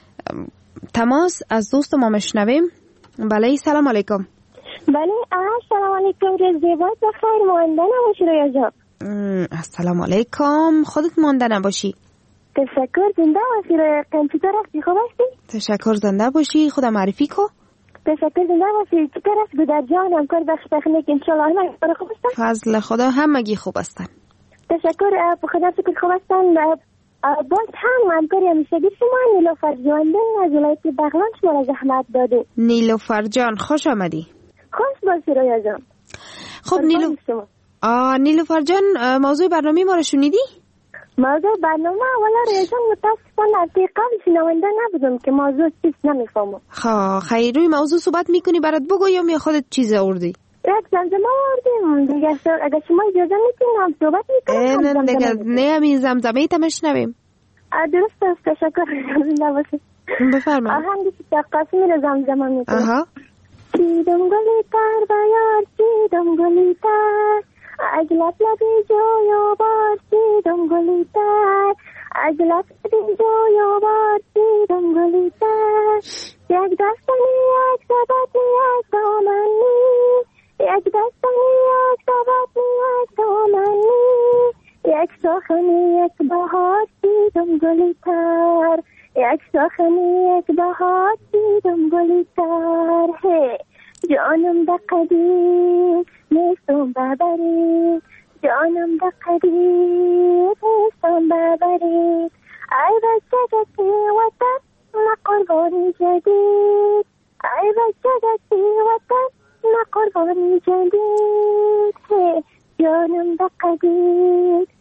تماس از دوست ما میشنویم. بله سلام علیکم. بله سلام علیکم، روز زیبات بخیر، مانده نباشی رویا جان. السلام علیکم، خودت مانده نباشی. تشکر، زنده باشی رویا. چطور هستی، خوب هستی؟ تشکر، زنده باشی. خدا معرفی کو. تشکر، زنده باشی. چطور است گودر جان، همکار بخش تخنیک، انشالله همه خوب هستن؟ فضل خدا همگی خوب هستن. تشکر، خدا شکر خوب هستن. باز هم همکاری همیشگی شما نیلوفر جان از ولایت بغلان شما را زحمت داده. نیلوفر جان خوش آمدی. خوش باشی رویا جان. خب نیلو آ نیلوفر جان، موضوع برنامه ما رو شنیدی؟ موضوع برنامه والا رویا جان متاسفانه از قبل شنونده نبودم که موضوع چیز نمیفهمم. خب خیر، روی موضوع صحبت میکنی برات بگویم یا خودت چیز آوردی؟ یک زمزمه آوردیم دیگه. اگه شما اجازه میکنیم هم صحبت میکنیم. نه دیگه نه، همین زمزمه تا میشنویم. درست است، تشکر، زنده باشید. بفرمایید. آهنگی که قاسمی رو زمزمه میکنم. آها. چیدم گلی تر بیار چیدم گلی تر عجلت لبی جویا بار چیدم گلی تر عجلت لبی جویا بار چیدم گلی تر یک دستانی یک سبتی یک دامنی یک دستانی یک سبتی یک دامنی یک ساخنی یک بهار چیدم گلی تر یک ساخنی یک بهار دیدم گلی تر هی جانم ده قدیر نیستم ببری جانم ده قدیر نیستم ببری ای بچه گتی وطن نقربانی جدید ای بچه گتی وطن نقربانی جدید هی جانم ده قدیر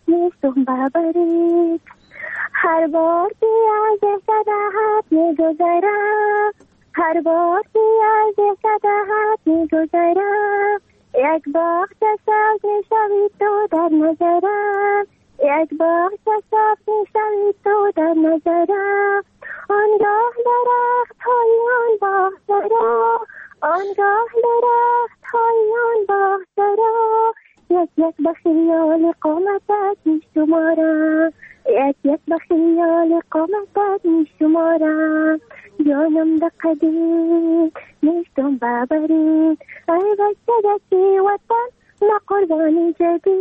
نیستم ببرید. هر بار که از صداحت میگذرم، هر بار که از صداحت میگذرم، یک باغچه سبز میشوی تو در نظرم، یک باغچه سبز میشوی تو در نظرم. آنگاه درخت های آن باغچه را، آنگاه درخت های آن باغچه را، یک یک به خیال قامتت میشمارم، یک یک به خیال قامتت میشمارم. جانم ده قدید نیستم ببرید، ای بچه دستی وطن نه قربانی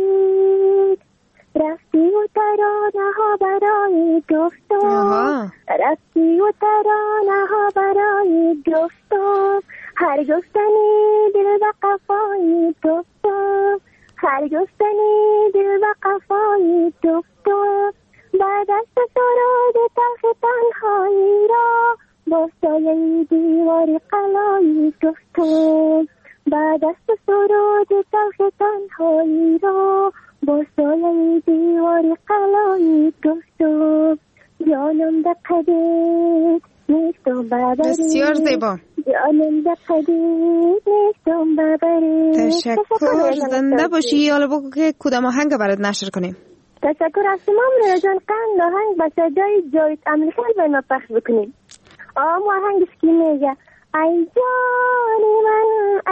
جدید. رفتی و ترانه ها برای گفتم، رفتی و ترانه ها برای گفتم. هر گفتنی دل به قفایی گفتم، هر گفتنی دل به قفایی گفتم. بعد از سرود تلخ تنهایی را، با سایه دیوار قلایی گفتم. بعد از سرود تلخ تنهایی را، با سایه دیوار قلایی گفتم. جانم ده قدید نیستم ببرید. بسیار زیبا. جانم ده قدید نیستم ببرید. تشکر. زنده باشی. حالا بگو که کدام آهنگ برات نشر کنیم. تشکر از شما. امرویا جان قند آهنگ با صدای جاوید امریکایی باید ما پخش بکنیم. آم آهنگش که میگه ای جان من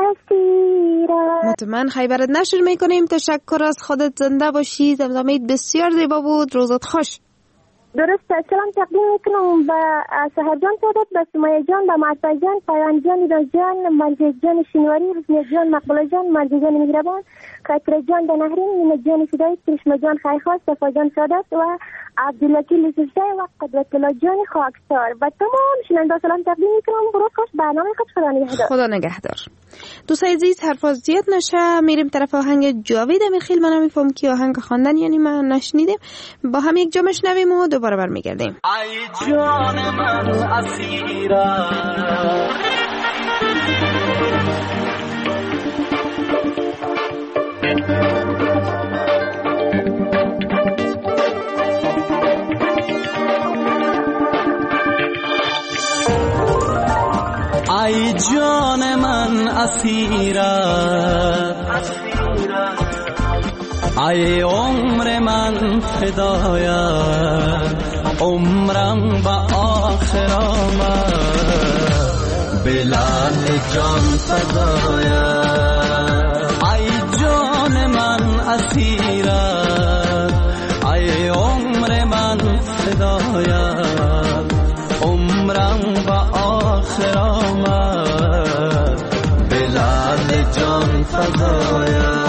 اسیرم. مطمئن خیلی برات نشر میکنیم. تشکر از خودت. زنده باشی. زمزمه‌ات بسیار زیبا بود. روزت خوش. درست. سلام تقدیم میکنم به سحر جان سعادت، به سمیه جان، به معطا جان، پیان جان، ایران جان، مرجع جان شینواری، حسنی جان، مقبوله جان، مرجع جان مهربان، خاطر جان دنهرین، نیمه جان فدایی، کرشمه جان خیرخواست، صفا جان سعادت و عبدالوکیل یوسفزای و قدرت الله جان خاکسار. به تمام شنونده سلام تقدیم میکنم. روز خوش. برنامه خوش. خدا نگهدار. خدا نگهدار. دوستای عزیز حرف زیاد نشه، میریم طرف آهنگ جاوید امیرخیل. من نمیفهم کی آهنگ خواندن، یعنی من نشنیدم. با هم یک جا میشنویم و دوباره برمیگردیم. ای جان من اسیرم، ای جان من اسیرم، ای عمر من فدایم، عمرم با آخر آمد، بلال جان فدایم. ای جان من اسیرم، ای عمر من فدایم، عمرم با آخر آمد، بلال جان فدایم.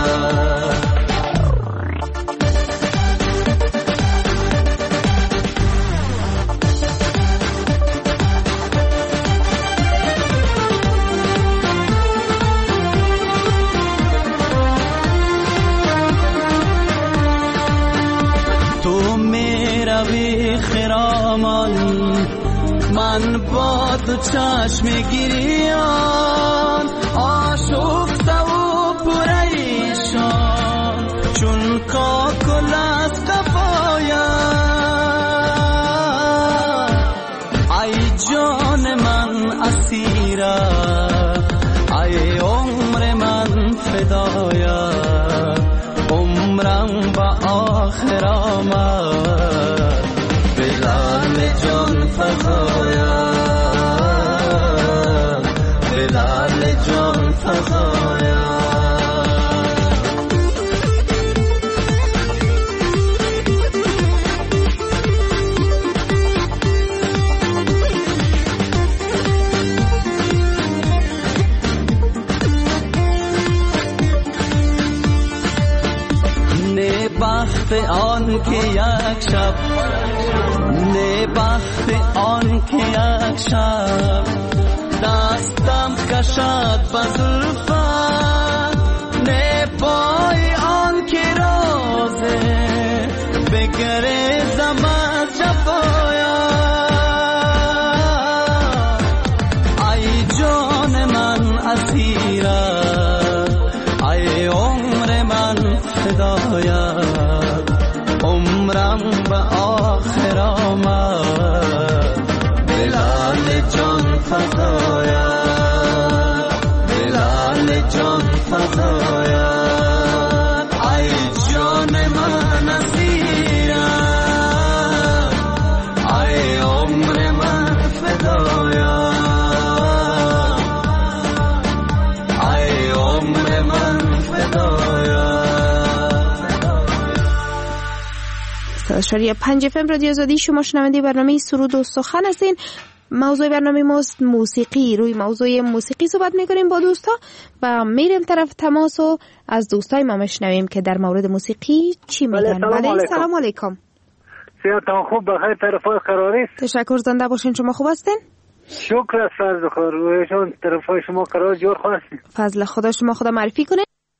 من با تو چشم گریان، آشفته و پریشان، چون کاکل از قفایم. ای جان من اسیرم، ای عمر من فدایم، عمرم با آخر آمد، بلال جان فدایم، بلال جان فدایم. نه بخت آن که یک شب، نه بخت آن که یک شب دستم کشد به زلفت، نه پای آن که روزه بگریزم از جفایم. ای جان من اسیرم، ای عمر من فدایم، عمرم به آخر آمد بلال جان فدایا بلال جان فدایا ای جان من اسیرم ای عمر من فدایا ای عمر من فدایا. شریعه پنج فم رادیو آزادی، شما شنونده برنامه سرود و سخن هستین. موضوع برنامه ماست موسیقی. روی موضوع موسیقی صحبت میکنیم با دوستا و میریم طرف تماس و از دوستای ما میشنویم که در مورد موسیقی چی میگن. بله سلام علیکم. سیاتان خوب بخیر، طرفای قراری است. تشکر، زنده باشین. شما خوب هستین؟ شکر از فضل خدا. رویشون طرفای شما قرار جور خواستین. فضل خدا. شما خدا معرفی کنه.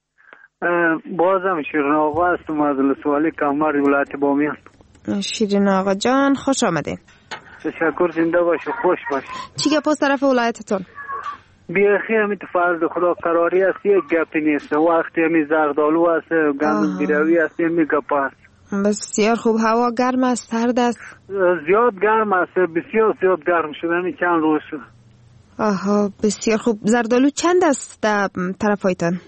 بازم شیرین آقا هستم از لسوالی کامر ولایت بامیان. شیرین آقا جان خوش آمدین. تشکر، زنده باشی، خوش باشی. چی گپ است طرف ولایتتون؟ بیخی همین تو فرض خدا قراری است، یک گپی نیست. وقتی همین زغدالو است، گندم بیروی است، همین گپ است. بسیار خوب. هوا گرم است، سرد است؟ زیاد گرم است، بسیار زیاد گرم شده، همین چند روز شد. آها بسیار خوب. زردالو چند است در طرفایتان؟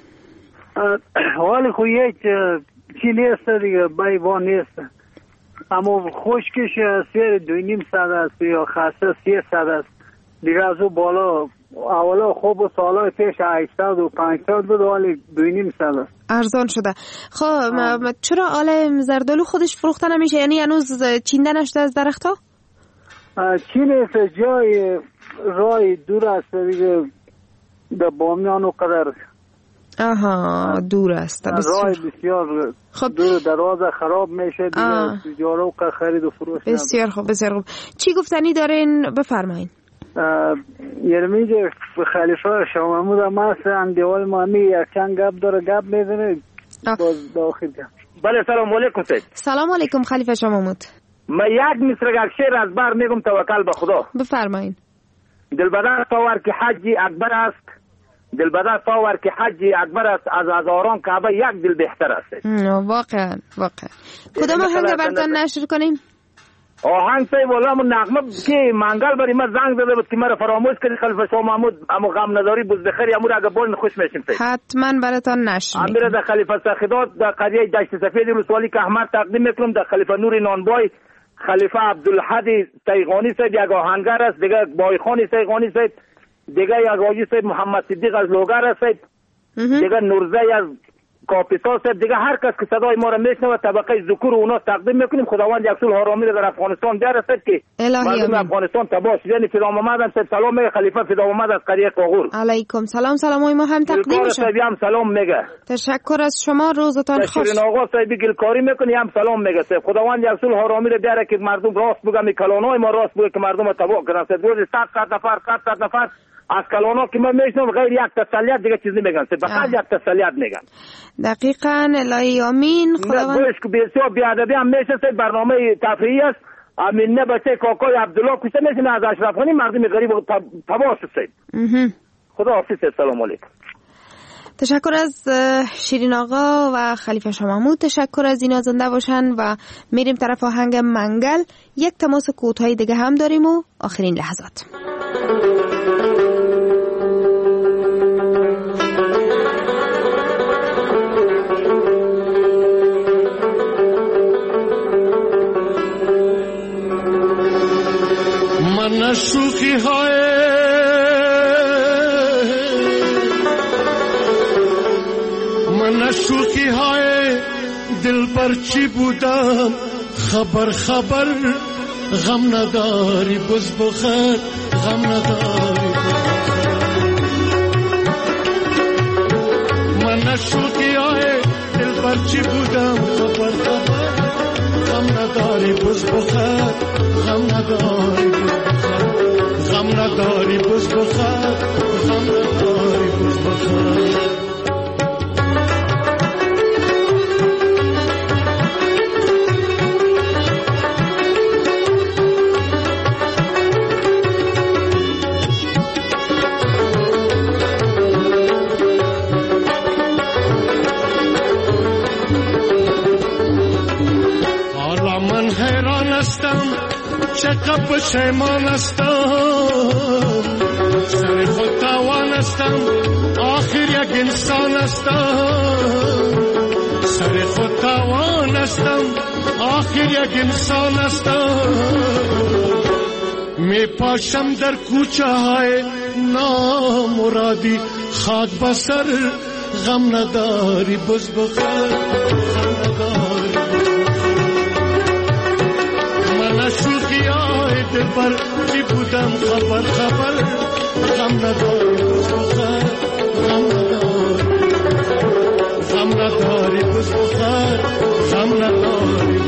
حالی خو یک چی نیست دیگه، بایوان نیست، اما خوشکش سیر دوی نیم صد است یا خاصه سی صد است دیگه. از او بالا اولا خوب و سالای پیش هشتصد و پانصد بود، ولی دوی نیم صد است، ارزان شده. خب چرا آل زردالو خودش فروخته نمیشه؟ یعنی هنوز چینده نشده از درخت ها؟ چی نیست، جای رای دور است دیگه، در بامیان و قدر. آها دور است. رای بسیار خب دور دراز خراب میشه دیگه، تجاره و خرید و فروش. بسیار خوب بسیار خوب. چی گفتنی دارین بفرمایین. یعنی میگه خلیفه شاه محمود هم هست، اندیوال مامی یک چند گپ داره، گپ میزنه باز داخل کرد. بله سلام علیکم سید. سلام علیکم خلیفه شاه محمود. من یک مصرع شعر از بر میگم، توکل به خدا. بفرمایین. دلبدر سوار که حجی اکبر است، دلبدر سوار که حجی اکبر است، از هزاران کعبه یک دل بهتر است. واقعا واقعا. کدام آهنگ براتون نشر کنیم؟ آهنگ سای والا من نغمه که منگل بری ما زنگ زده بود که مرا فراموش کردی خلیفه شاه محمود، اما غم نداری بوز بخیر، امور اگه بولن خوش میشیم سید. حتما براتون نشر میکنم. امیر در خلیفه سخیدات در قریه دشت سفید رسوالی که احمد تقدیم میکنم، در خلیفه نور نانبای، خلیفه عبدالحدی تیغانی سید یک آهنگر است، دیگه بایخانی تیغانی سید، دیگه یک آجی سید محمد صدیق از لوگر است، دیگه نورزه از کاپیسا سید، دیگه هر کس که صدای ما را میشنوه طبقه ذکور اونا تقدیم میکنیم. خداوند یک سول حرامی در افغانستان بیارسد که مردم افغانستان تباه شد. یعنی فدا محمد هم سلام میگه، خلیفه فدا محمد از قریه قاغور. علیکم سلام. سلامای ما هم تقدیم شد. گلکار هم سلام میگه. تشکر از شما، روزتان خوش. شیرین آقا صاحب گلکاری میکنی هم سلام میگه. خداوند یک سول حرامی را بیاره که مردم راست بگم، کلانای ما راست بگه که مردم تباه کنن. روز صد صد نفر صد صد نفر از کلانا که من میشنم غیر یک تسلیت دیگه چیزی میگن، فقط یک تسلیت میگن. دقیقاً. الهی آمین. خداوند گوش که بسیار بیادبی هم میشه، برنامه تفریحی است. امینه بچه کاکای عبدالله کشته میشه از اشرف غنی، مردم غریب تباه شد. خدا حافظ. سلام علیکم. تشکر از شیرین آقا و خلیفه شاه محمود. تشکر از اینا، زنده باشن. و میریم طرف آهنگ منگل. یک تماس کوتاهی دیگه هم داریم و آخرین لحظات. من شوخی های من شوخی های دل بر چی بودم، خبر خبر غم نداری، بز بخیر غم نداری. من شوخی های دل بر چی بودم، خبر خبر غم نداری، بز بخیر غم نداری، غم نداری، بز بخیر غم نداری، بز بخیر. من حیران هستم چقدر پشیمان هستم سر خود تاوان هستم آخر یک انسان هستم سر خود تاوان هستم آخر یک انسان هستم می پاشم در کوچه های نامرادی خاک بسر غم نداری بز بخیر غم نداری من شوخی های دل بر کی بودم خبر خبر غم نداری بز بخیر غم نداری غم نداری بز بخیر غم نداری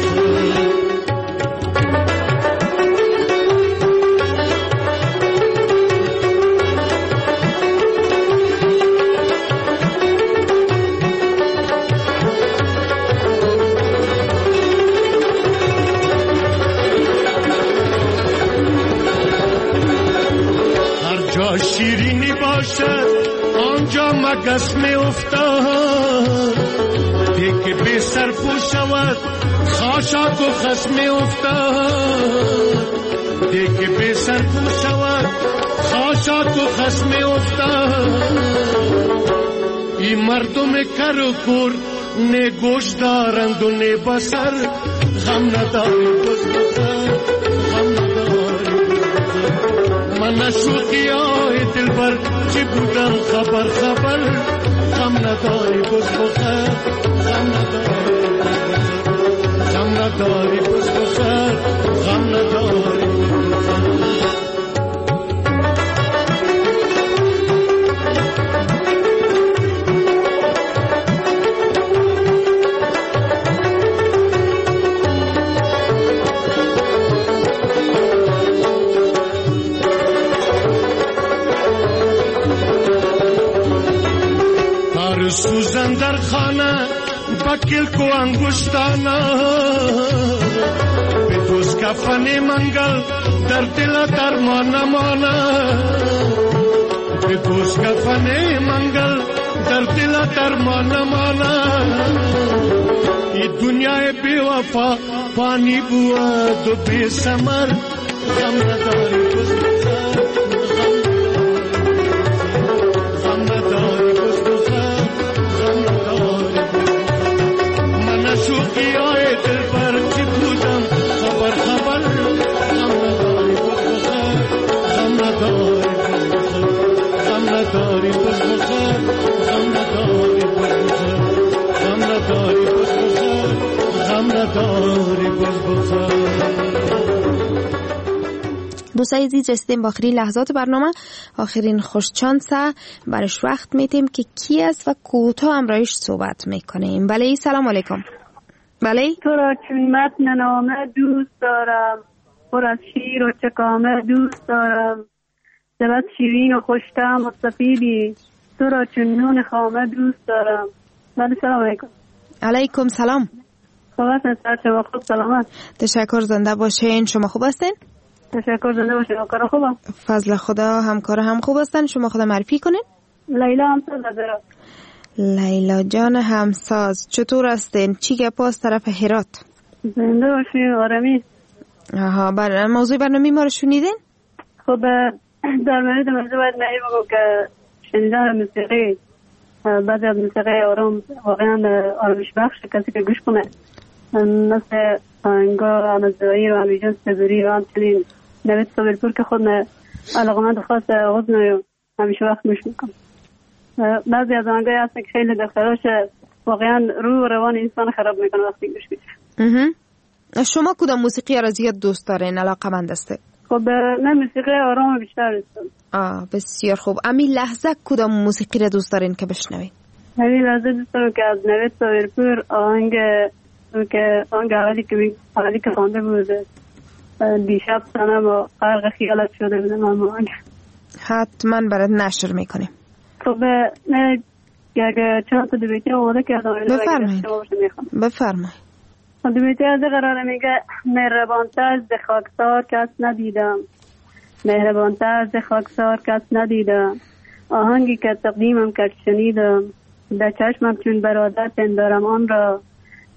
شیرینی باشد آنجا مگس می افتاد دیگه بی سر پو شود خاشاک و خس می افتاد دیگه بی سر پو شود خاشاک و خس می افتاد این مردم کر و کور نه گوش دارند و نه بسر غم نداری بز بسر غم نداری من شوخی های دل بر چی بودم خبر خبر غم نداری بز بخیر غم نداری غم نداری بز بخیر غم نداری سوزن در خانه بکل کو انگشتانا به دوست کفن منگل در دل درمان مانا به دوست کفن منگل در دل درمان مانا ای دنیای بی وفا پانی بود و بی سمر غم نداری بز بخیر غم نداری بز بخیر شوخی های دل بر چی بودم خبر خبر غم نداری بز بخیر غم نداری غم نداری بز بخیر غم نداری بز بخیر غم نداری بز بخیر غم نداری بز بخیر. دوستای عزیز رسیدیم با آخرین لحظات برنامه. آخرین خوشچانسه برش وقت میتیم که کی است و کوتاه امرایش صحبت میکنیم. بله سلام علیکم. بله تو را چون متن نامه دوست دارم پر از شیر و چکامه دوست دارم زبط شیرین و خوشتم و سفیدی تو را چون نون خامه دوست دارم. بله سلام علیکم. علیکم سلام. خوب هستین شما؟ خوب سلامت. تشکر زنده باشین. شما خوب هستین؟ تشکر زنده باشین. همکار خوبم؟ فضل خدا. همکار هم خوب هستن. شما خود معرفی کنین. لیلا همساز هرات. لیلا جان همساز چطور هستین؟ چی گپاس طرف هرات؟ زنده باشین آرامی. آها بر موضوع برنامه ما رو شنیدین؟ خب در مورد موضوع باید نهی بگو که شنیدن موسیقی بعضی از موسیقی آرام واقعا آرامش بخش کسی که گوش کنه مثل آهنگا امزدایی و امیجان سبوری و همچنین نوید صابرپور که خود علاقمند خاص غزن و همیشه وقت گوش میکنم. بعضی از آهنگای هست که خیلی دلخراش واقعا روح و روان انسان خراب میکنه وقتی گوش میشه. شما کدام موسیقی را زیاد دوست دارین؟ علاقمند هسته؟ خب من موسیقی آرام بیشتر دوست دارم. آه بسیار خوب. امی لحظه کدام موسیقی را دوست دارین که بشنوین؟ همین لحظه دوست دارم که از نوید صابرپور آهنگ که آهنگ اولی که اولی که خوانده بود دیشب سنم و غرق خیالت شده بودم هم آهنگ حتما برات نشر میکنیم. خب نه اگه چند تا دویتی آماده کردم بفرمایید. بفرمایید. دویتی از قراره میگه مهربانتر ز خاکسار کس ندیدم مهربانتر ز خاکسار کس ندیدم آهنگی که تقدیمم کرد شنیدم در چشمم چون برادر پندارم آن را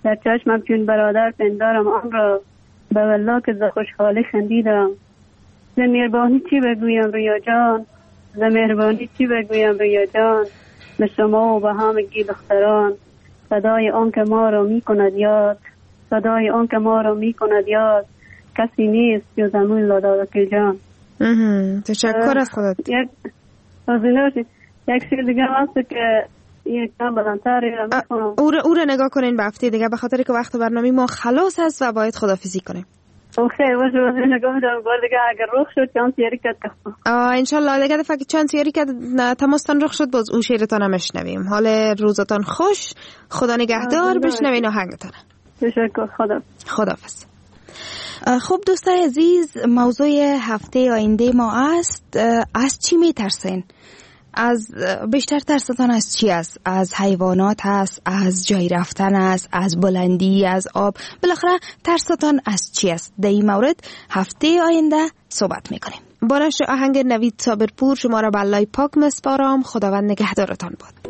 در چشمم چون برادر پندارم آن را به والله که ز خوشحالی خندیدم. ز مهربانی چی بگویم رویا جان، ز مهربانی چی بگویم رویا جان، به شما و به همگی دختران. صدای آن که ما را می کند یاد، صدای آن که ما را می کند یاد، کسی نیست جز همون لادادکل جان. تشکر از خودت. یک یک شیر دیگه هست که یک کم بلندتری را میخونم. او را, او را نگاه کنین به هفته دیگه، به خاطر که وقت برنامه ما خلاص هست و باید خدافیزی کنیم. خیر باشه باشه نگاه میدارم بار دیگه اگر رخ شد چانس یاری کرد کفتم انشالله دیگه دفعه که چانس یاری کرد تماستان رخ شد باز او شیرتان هم اشنویم. حال روزتان خوش، خدا نگهدار، بشنوین آهنگتان. تشکر، خدا خداحافظ. خب دوستای عزیز، موضوع هفته آینده ما است از چی میترسین؟ از بیشتر ترستان از چی است؟ از حیوانات است، از جای رفتن است، از بلندی، از آب، بالاخره ترستان از چی است؟ در این مورد هفته آینده صحبت میکنیم. با نشر آهنگ نوید صابرپور شما را به الله پاک مسپارم. خداوند نگهدارتان باد.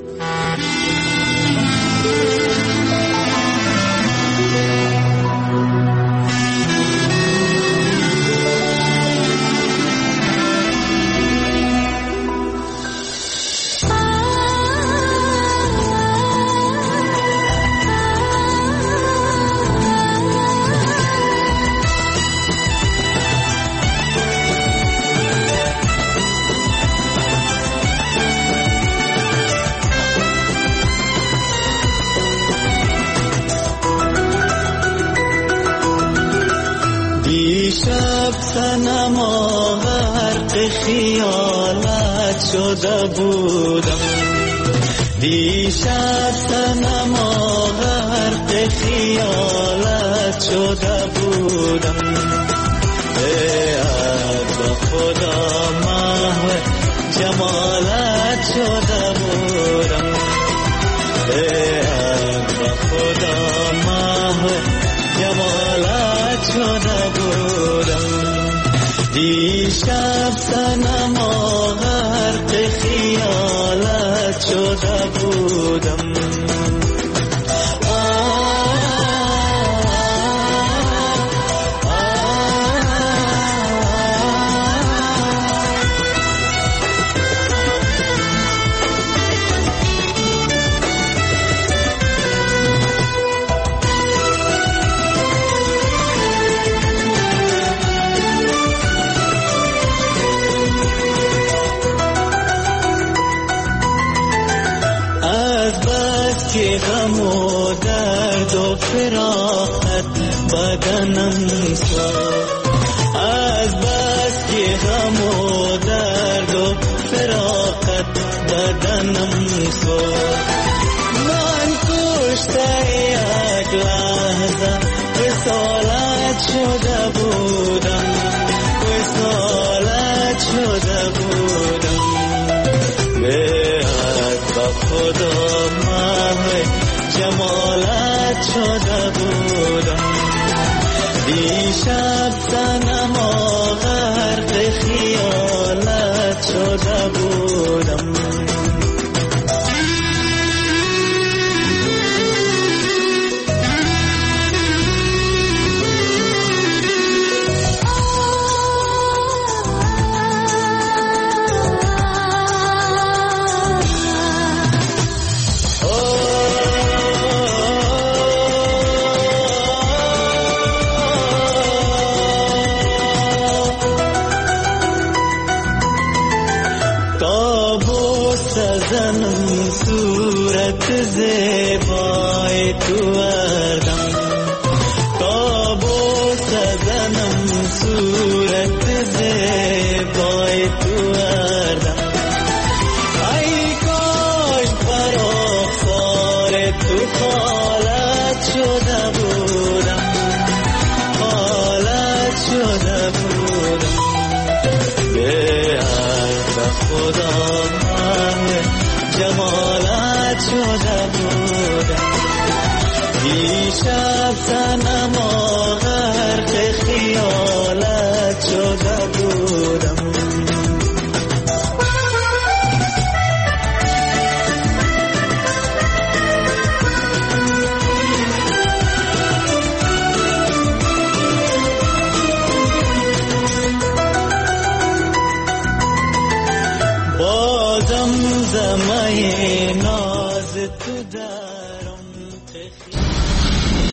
دیشب صنما غرق خیالت شده بودم، دیشب صنما غرق خیالت شده بودم. ای از خدا محو جمالت شده بودم، ای از خدا محو جمالت شده بودم. دیشب صنما غرق خیالت شده بودم. که غم و درد و فراقت بدنم ساد، از بس که غم و درد و فراقت بدنم ساد. من کشته یک لحظه وصالت شده بودم، وصالت شده بودم. به خدا محو جمالت شده بودم. دیشب صنما غرق خیالت شده بودم. زنم صورت زیبای تو وردم، تا بوس زنم صورت زیبای تو وردم. ای کاش برا خار تو خالت شده بودم، خالت شده بودم. به هر خدا جمالت شده بودم. دیشب صنما غرق خیالت